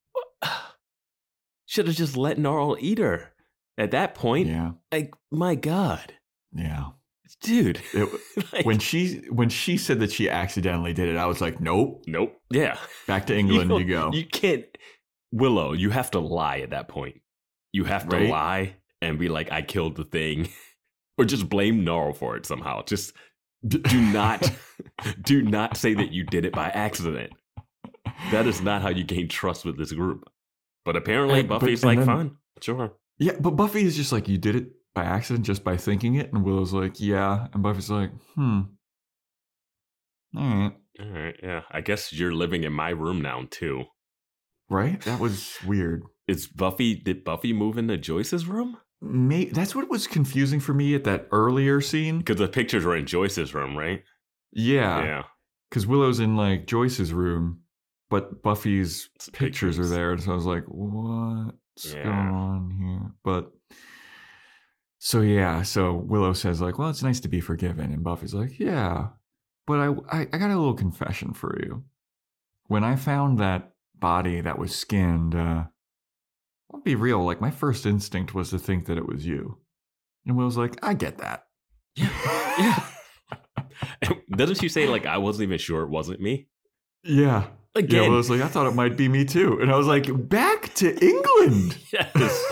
[SPEAKER 4] Should have just let Gnarl eat her at that point.
[SPEAKER 3] Yeah.
[SPEAKER 4] Like, my God.
[SPEAKER 3] Yeah.
[SPEAKER 4] Dude.
[SPEAKER 3] Like, when she said that she accidentally did it, I was like, nope.
[SPEAKER 4] Yeah.
[SPEAKER 3] Back to England you go.
[SPEAKER 4] You can't. Willow, you have to lie at that point. You have to lie and be like, I killed the thing. Or just blame Gnarl for it somehow. Just do not say that you did it by accident. That is not how you gain trust with this group. But apparently Buffy's fine. Sure.
[SPEAKER 3] Yeah, but Buffy is just like, you did it by accident just by thinking it? And Willow's like, yeah. And Buffy's like, All right,
[SPEAKER 4] yeah. I guess you're living in my room now, too.
[SPEAKER 3] Right? That was weird.
[SPEAKER 4] Did Buffy move into Joyce's room?
[SPEAKER 3] That's what was confusing for me at that earlier scene.
[SPEAKER 4] Because the pictures were in Joyce's room, right?
[SPEAKER 3] Yeah. Because Willow's in like Joyce's room, but Buffy's pictures are there. And so I was like, what's going on here? But so Willow says like, well, it's nice to be forgiven. And Buffy's like, yeah, but I got a little confession for you. When I found that body that was skinned, I'll be real, like my first instinct was to think that it was you. And Will's like, I get that.
[SPEAKER 4] Yeah. Doesn't she say like, I wasn't even sure it wasn't me?
[SPEAKER 3] Yeah.
[SPEAKER 4] Again.
[SPEAKER 3] Yeah, Will's like, I thought it might be me too. And I was like, back to England.
[SPEAKER 4] Yes.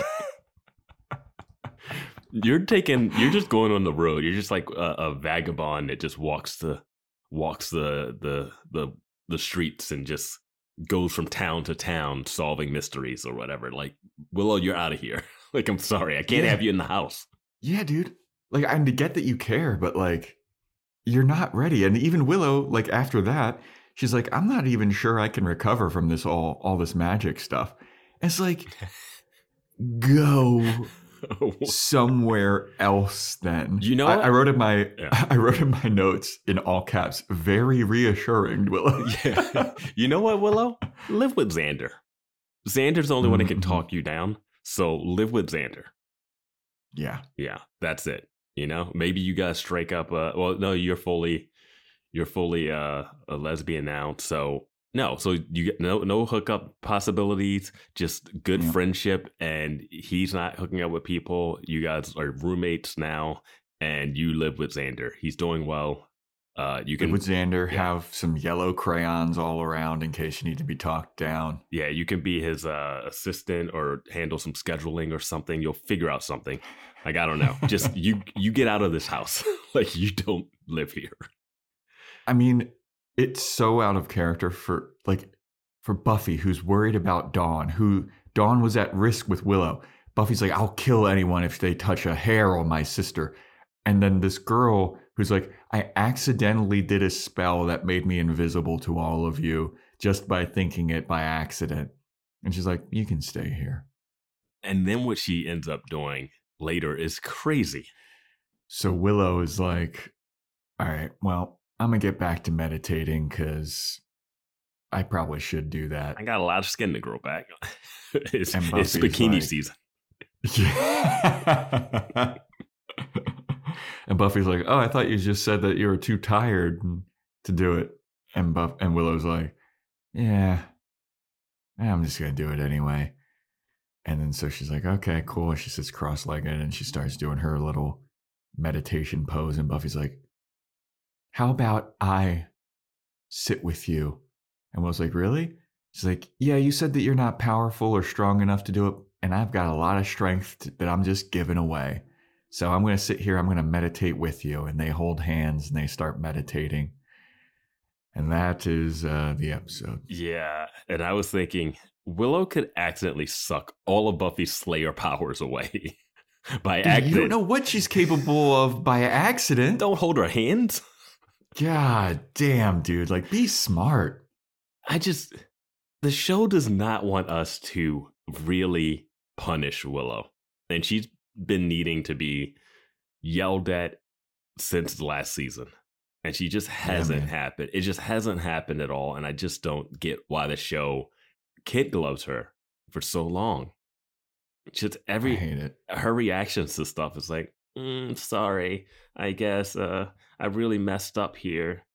[SPEAKER 4] You're just going on the road. You're just like a vagabond that just walks the streets and just goes from town to town solving mysteries or whatever. Like, Willow, you're out of here. Like, I'm sorry, I can't have you in the house.
[SPEAKER 3] Yeah, dude. Like, I get that you care, but like, you're not ready. And even Willow, like after that, she's like, I'm not even sure I can recover from this all this magic stuff. And it's like, go somewhere else then.
[SPEAKER 4] You know,
[SPEAKER 3] I wrote in my notes in all caps, very reassuring, Willow.
[SPEAKER 4] Yeah. You know what, Willow? Live with Xander. Xander's the only one that can talk you down. So live with Xander.
[SPEAKER 3] Yeah.
[SPEAKER 4] Yeah, that's it. You know, maybe you guys strike up well, no, you're fully a lesbian now. So no, so you get no hookup possibilities, just good friendship, and he's not hooking up with people. You guys are roommates now, and you live with Xander. He's doing well. You can
[SPEAKER 3] live with Xander, have some yellow crayons all around in case you need to be talked down.
[SPEAKER 4] Yeah, you can be his assistant or handle some scheduling or something. You'll figure out something. Like, I don't know. Just you get out of this house. Like, you don't live here.
[SPEAKER 3] I mean, it's so out of character for Buffy, who's worried about Dawn, Dawn was at risk with Willow. Buffy's like, I'll kill anyone if they touch a hair on my sister. And then this girl who's like, I accidentally did a spell that made me invisible to all of you just by thinking it by accident. And she's like, you can stay here.
[SPEAKER 4] And then what she ends up doing later is crazy.
[SPEAKER 3] So Willow is like, all right, well, I'm going to get back to meditating because I probably should do that.
[SPEAKER 4] I got a lot of skin to grow back. It's bikini season.
[SPEAKER 3] Yeah. And Buffy's like, oh, I thought you just said that you were too tired to do it. And Willow's like, yeah, I'm just going to do it anyway. And then so she's like, okay, cool. And she sits cross-legged and she starts doing her little meditation pose. And Buffy's like, how about I sit with you? And Willow's like, really? She's like, yeah, you said that you're not powerful or strong enough to do it. And I've got a lot of strength that I'm just giving away. So I'm going to sit here. I'm going to meditate with you. And they hold hands and they start meditating. And that is the episode.
[SPEAKER 4] Yeah. And I was thinking, Willow could accidentally suck all of Buffy's Slayer powers away by accident.
[SPEAKER 3] You don't know what she's capable of by accident.
[SPEAKER 4] Don't hold her hands.
[SPEAKER 3] God damn, dude. Like, be smart.
[SPEAKER 4] The show does not want us to really punish Willow. And she's been needing to be yelled at since the last season. And she just hasn't happened. It just hasn't happened at all. And I just don't get why the show kid gloves her for so long. Just
[SPEAKER 3] I hate it.
[SPEAKER 4] Her reactions to stuff is like, sorry, I guess I really messed up here.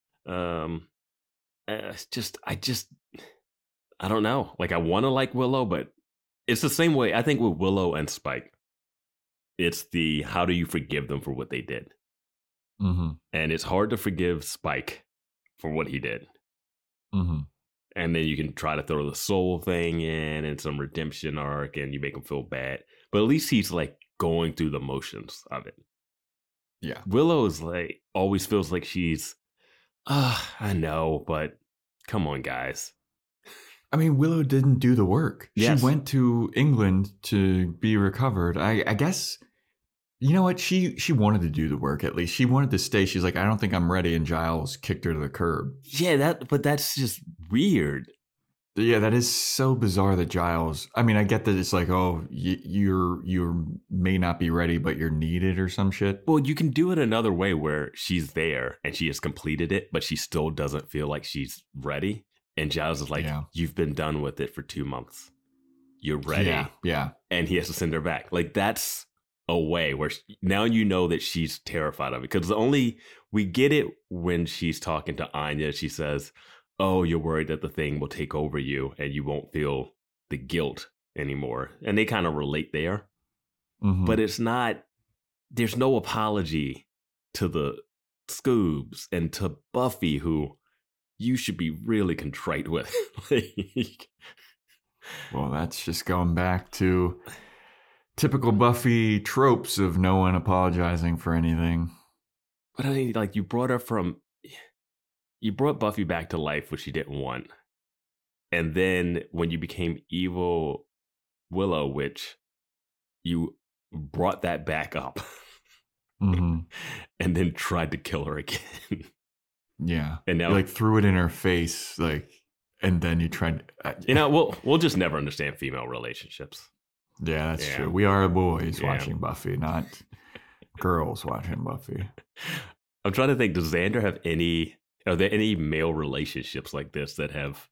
[SPEAKER 4] It's just I don't know. Like, I want to like Willow, but it's the same way. I think with Willow and Spike, it's the how do you forgive them for what they did?
[SPEAKER 3] Mm-hmm.
[SPEAKER 4] And it's hard to forgive Spike for what he did.
[SPEAKER 3] Mm-hmm.
[SPEAKER 4] And then you can try to throw the soul thing in and some redemption arc and you make him feel bad. But at least he's like going through the motions of it.
[SPEAKER 3] Yeah.
[SPEAKER 4] Willow is like, always feels like she's, I know, but come on, guys.
[SPEAKER 3] I mean, Willow didn't do the work.
[SPEAKER 4] Yes.
[SPEAKER 3] She went to England to be recovered. I guess, you know what? She wanted to do the work, at least. She wanted to stay. She's like, I don't think I'm ready. And Giles kicked her to the curb.
[SPEAKER 4] Yeah, but that's just weird.
[SPEAKER 3] Yeah, that is so bizarre that Giles, I mean, I get that it's like, oh, you may not be ready, but you're needed or some shit.
[SPEAKER 4] Well, you can do it another way where she's there and she has completed it, but she still doesn't feel like she's ready. And Giles is like, You've been done with it for 2 months. You're ready.
[SPEAKER 3] Yeah.
[SPEAKER 4] And he has to send her back. Like, that's a way where now you know that she's terrified of it. Because we get it when she's talking to Anya. She says, oh, you're worried that the thing will take over you and you won't feel the guilt anymore. And they kind of relate there.
[SPEAKER 3] Mm-hmm.
[SPEAKER 4] But it's not, there's no apology to the Scoobs and to Buffy, who you should be really contrite with.
[SPEAKER 3] Well, that's just going back to typical Buffy tropes of no one apologizing for anything.
[SPEAKER 4] But I mean, like, you brought Buffy back to life, which she didn't want. And then when you became evil Willow Witch, you brought that back up.
[SPEAKER 3] Mm-hmm.
[SPEAKER 4] And then tried to kill her again.
[SPEAKER 3] Yeah.
[SPEAKER 4] And now,
[SPEAKER 3] you, like, threw it in her face, like, and then you tried.
[SPEAKER 4] We'll just never understand female relationships.
[SPEAKER 3] Yeah, that's true. We are boys watching Buffy, not girls watching Buffy.
[SPEAKER 4] I'm trying to think. Does Xander have any? Are there any male relationships like this that have?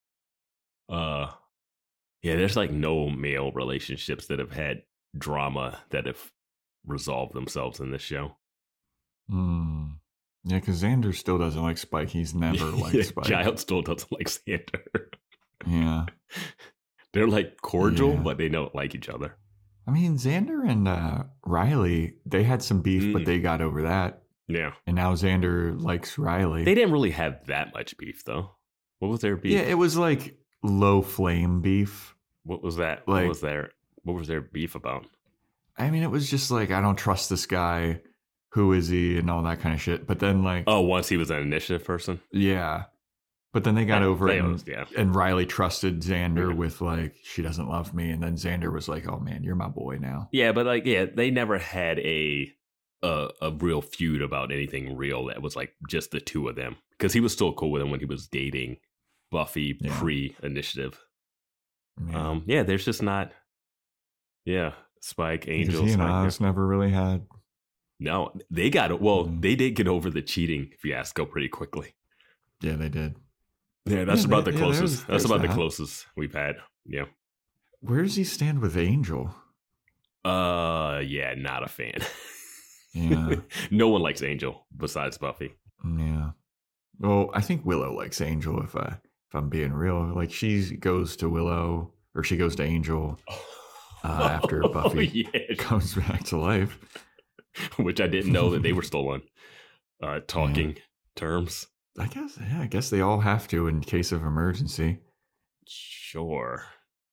[SPEAKER 4] There's like no male relationships that have had drama that have resolved themselves in this show.
[SPEAKER 3] Yeah, because Xander still doesn't like Spike. He's never liked Spike.
[SPEAKER 4] Giles still doesn't like Xander.
[SPEAKER 3] Yeah.
[SPEAKER 4] They're like cordial, but they don't like each other.
[SPEAKER 3] I mean, Xander and Riley, they had some beef, but they got over that.
[SPEAKER 4] Yeah.
[SPEAKER 3] And now Xander likes Riley.
[SPEAKER 4] They didn't really have that much beef, though. What was their beef?
[SPEAKER 3] Yeah, it was like low flame beef.
[SPEAKER 4] What was that?
[SPEAKER 3] Like,
[SPEAKER 4] what was their beef about?
[SPEAKER 3] I mean, it was just like, I don't trust this guy. Who is he? And all that kind of shit. But then, like...
[SPEAKER 4] Oh, once he was an initiative person?
[SPEAKER 3] Yeah. But then they got over it, and Riley trusted Xander with, like, she doesn't love me. And then Xander was like, oh, man, you're my boy now.
[SPEAKER 4] Yeah, but, like, they never had a real feud about anything real that was, like, just the two of them. Because he was still cool with him when he was dating Buffy pre-initiative.
[SPEAKER 3] Yeah.
[SPEAKER 4] There's just not... Yeah, Spike, Angel...
[SPEAKER 3] Because he and Oz never really had...
[SPEAKER 4] No, they got it. Well, they did get over the cheating fiasco pretty quickly.
[SPEAKER 3] Yeah, they did.
[SPEAKER 4] Yeah, that's about the closest. That's about the closest we've had. Yeah.
[SPEAKER 3] Where does he stand with Angel?
[SPEAKER 4] Yeah, not a fan.
[SPEAKER 3] Yeah.
[SPEAKER 4] No one likes Angel besides Buffy.
[SPEAKER 3] Yeah. Well, I think Willow likes Angel. If I'm being real, like, she goes to Willow or she goes to Angel after Buffy comes back to life.
[SPEAKER 4] Which I didn't know that they were still on talking terms.
[SPEAKER 3] I guess they all have to in case of emergency.
[SPEAKER 4] Sure.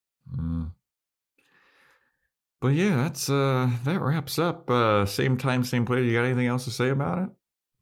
[SPEAKER 3] But yeah, that's that wraps up. Same time, same place. You got anything else to say about it?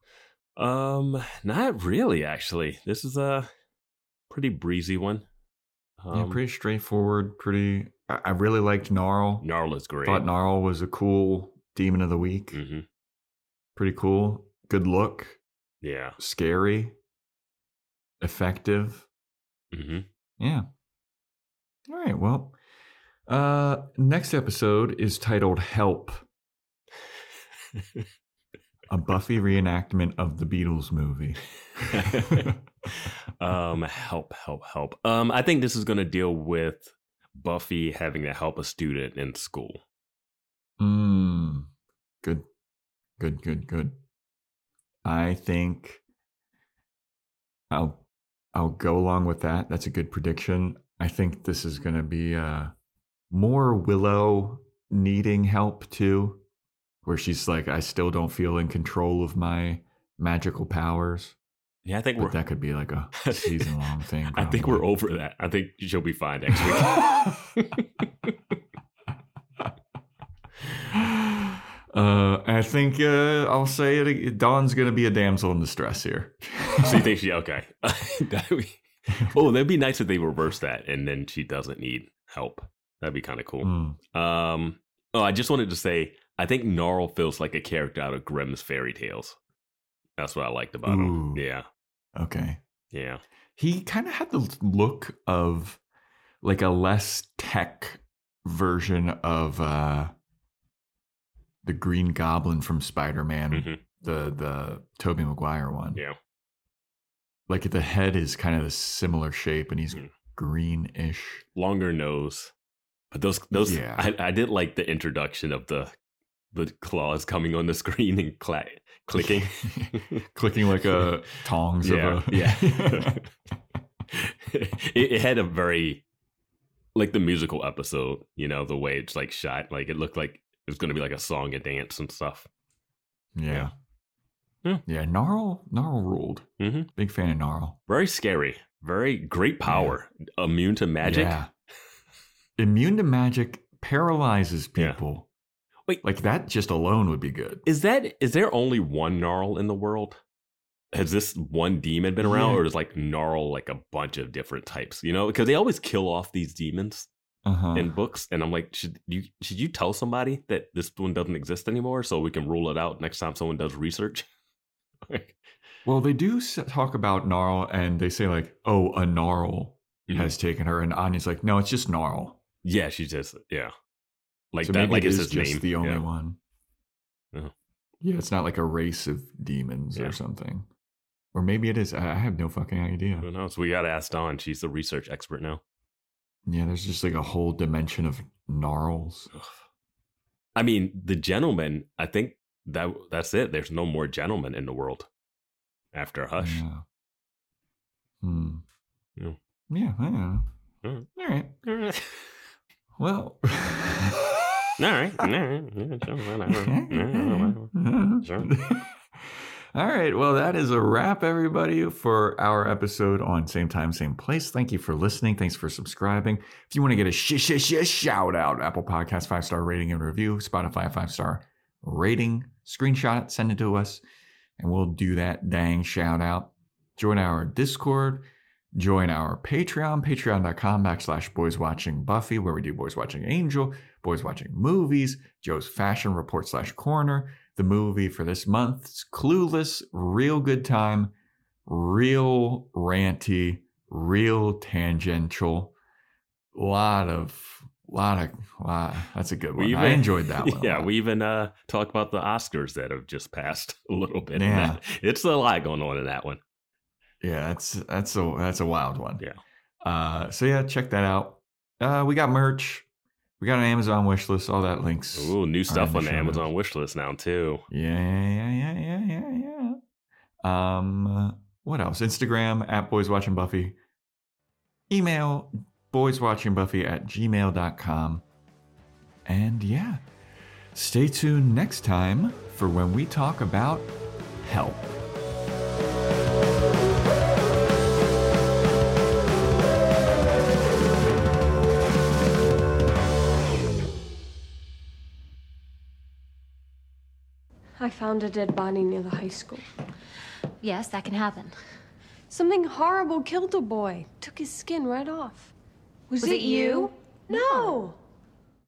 [SPEAKER 4] Not really, actually. This is a pretty breezy one.
[SPEAKER 3] Pretty straightforward. I really liked Gnarl.
[SPEAKER 4] Gnarl is great.
[SPEAKER 3] Thought Gnarl was a cool Demon of the Week.
[SPEAKER 4] Mm-hmm.
[SPEAKER 3] Pretty cool. Good look.
[SPEAKER 4] Yeah.
[SPEAKER 3] Scary. Effective.
[SPEAKER 4] Mm-hmm.
[SPEAKER 3] Yeah. All right. Well, next episode is titled Help. A Buffy reenactment of the Beatles movie.
[SPEAKER 4] Help. I think this is going to deal with Buffy having to help a student in school.
[SPEAKER 3] Good Good. I think I'll go along with that. That's a good prediction. I think this is going to be more Willow needing help too, where she's like, I still don't feel in control of my magical powers.
[SPEAKER 4] Yeah, I think
[SPEAKER 3] that could be like a season-long thing. Probably.
[SPEAKER 4] I think we're over that. I think she'll be fine next week.
[SPEAKER 3] I think I'll say it. Dawn's going to be a damsel in distress here.
[SPEAKER 4] So you think she okay? That'd be nice if they reverse that, and then she doesn't need help. That'd be kind of cool. I just wanted to say, I think Gnarl feels like a character out of Grimm's fairy tales. That's what I liked about him. Yeah.
[SPEAKER 3] Okay.
[SPEAKER 4] Yeah.
[SPEAKER 3] He kind of had the look of like a less tech version of the Green Goblin from Spider-Man, the Tobey Maguire one.
[SPEAKER 4] Yeah.
[SPEAKER 3] Like the head is kind of a similar shape, and he's greenish,
[SPEAKER 4] longer nose. But those, yeah. I did like the introduction of the claws coming on the screen and clicking,
[SPEAKER 3] clicking like a tongs.
[SPEAKER 4] Yeah. It had a very like the musical episode, the way it's like shot, like it looked like it was going to be like a song and dance and stuff.
[SPEAKER 3] Yeah. Gnarl ruled. Big fan of Gnarl.
[SPEAKER 4] Very scary. Very great power. Yeah. Immune to magic.
[SPEAKER 3] Yeah. Immune to magic, paralyzes people. Yeah. Wait, like that just alone would be good.
[SPEAKER 4] Is there only one Gnarl in the world? Has this one demon been around, or is like Gnarl like a bunch of different types? Because they always kill off these demons in books, and I'm like, should you tell somebody that this one doesn't exist anymore so we can rule it out next time someone does research?
[SPEAKER 3] Well, they do talk about Gnarl, and they say like, "Oh, a Gnarl has taken her," and Anya's like, "No, it's just Gnarl."
[SPEAKER 4] Yeah, she just like
[SPEAKER 3] so
[SPEAKER 4] that. Like
[SPEAKER 3] it's
[SPEAKER 4] his
[SPEAKER 3] just
[SPEAKER 4] name.
[SPEAKER 3] The only one.
[SPEAKER 4] Yeah.
[SPEAKER 3] Yeah, it's not like a race of demons or something, or maybe it is. I have no fucking idea.
[SPEAKER 4] Who knows? We got to ask Dawn. She's the research expert now.
[SPEAKER 3] Yeah, there's just like a whole dimension of Gnarls.
[SPEAKER 4] I mean, the gentleman. I think that's it. There's no more gentlemen in the world after Hush.
[SPEAKER 3] Yeah. Yeah. I don't know. All right. Well.
[SPEAKER 4] All right.
[SPEAKER 3] Sure. All right. Well, that is a wrap, everybody, for our episode on Same Time, Same Place. Thank you for listening. Thanks for subscribing. If you want to get a shout out, Apple Podcast 5-star rating and review, Spotify 5-star rating, screenshot it, send it to us, and we'll do that dang shout out. Join our Discord. Join our Patreon, patreon.com/boyswatchingbuffy, where we do Boys Watching Angel, Boys Watching Movies, Joe's Fashion Report /Corner. The movie for this month's Clueless, real good time, real ranty, real tangential. Lot of. That's a good one. I enjoyed that one.
[SPEAKER 4] Yeah, we even talk about the Oscars that have just passed a little bit. Yeah, it's a lot going on in that one.
[SPEAKER 3] Yeah, that's a wild one.
[SPEAKER 4] Yeah.
[SPEAKER 3] So yeah, check that out. We got merch. We got an Amazon wish list. All that links.
[SPEAKER 4] Ooh, new stuff on the Amazon wish list now too.
[SPEAKER 3] Yeah. What else? Instagram @BoysWatchingBuffy. Email boyswatchingbuffy@gmail.com. And yeah, stay tuned next time for when we talk about Help.
[SPEAKER 2] I found a dead body near the high school.
[SPEAKER 1] Yes, that can happen.
[SPEAKER 2] Something horrible killed a boy. Took his skin right off.
[SPEAKER 1] Was it you?
[SPEAKER 2] No.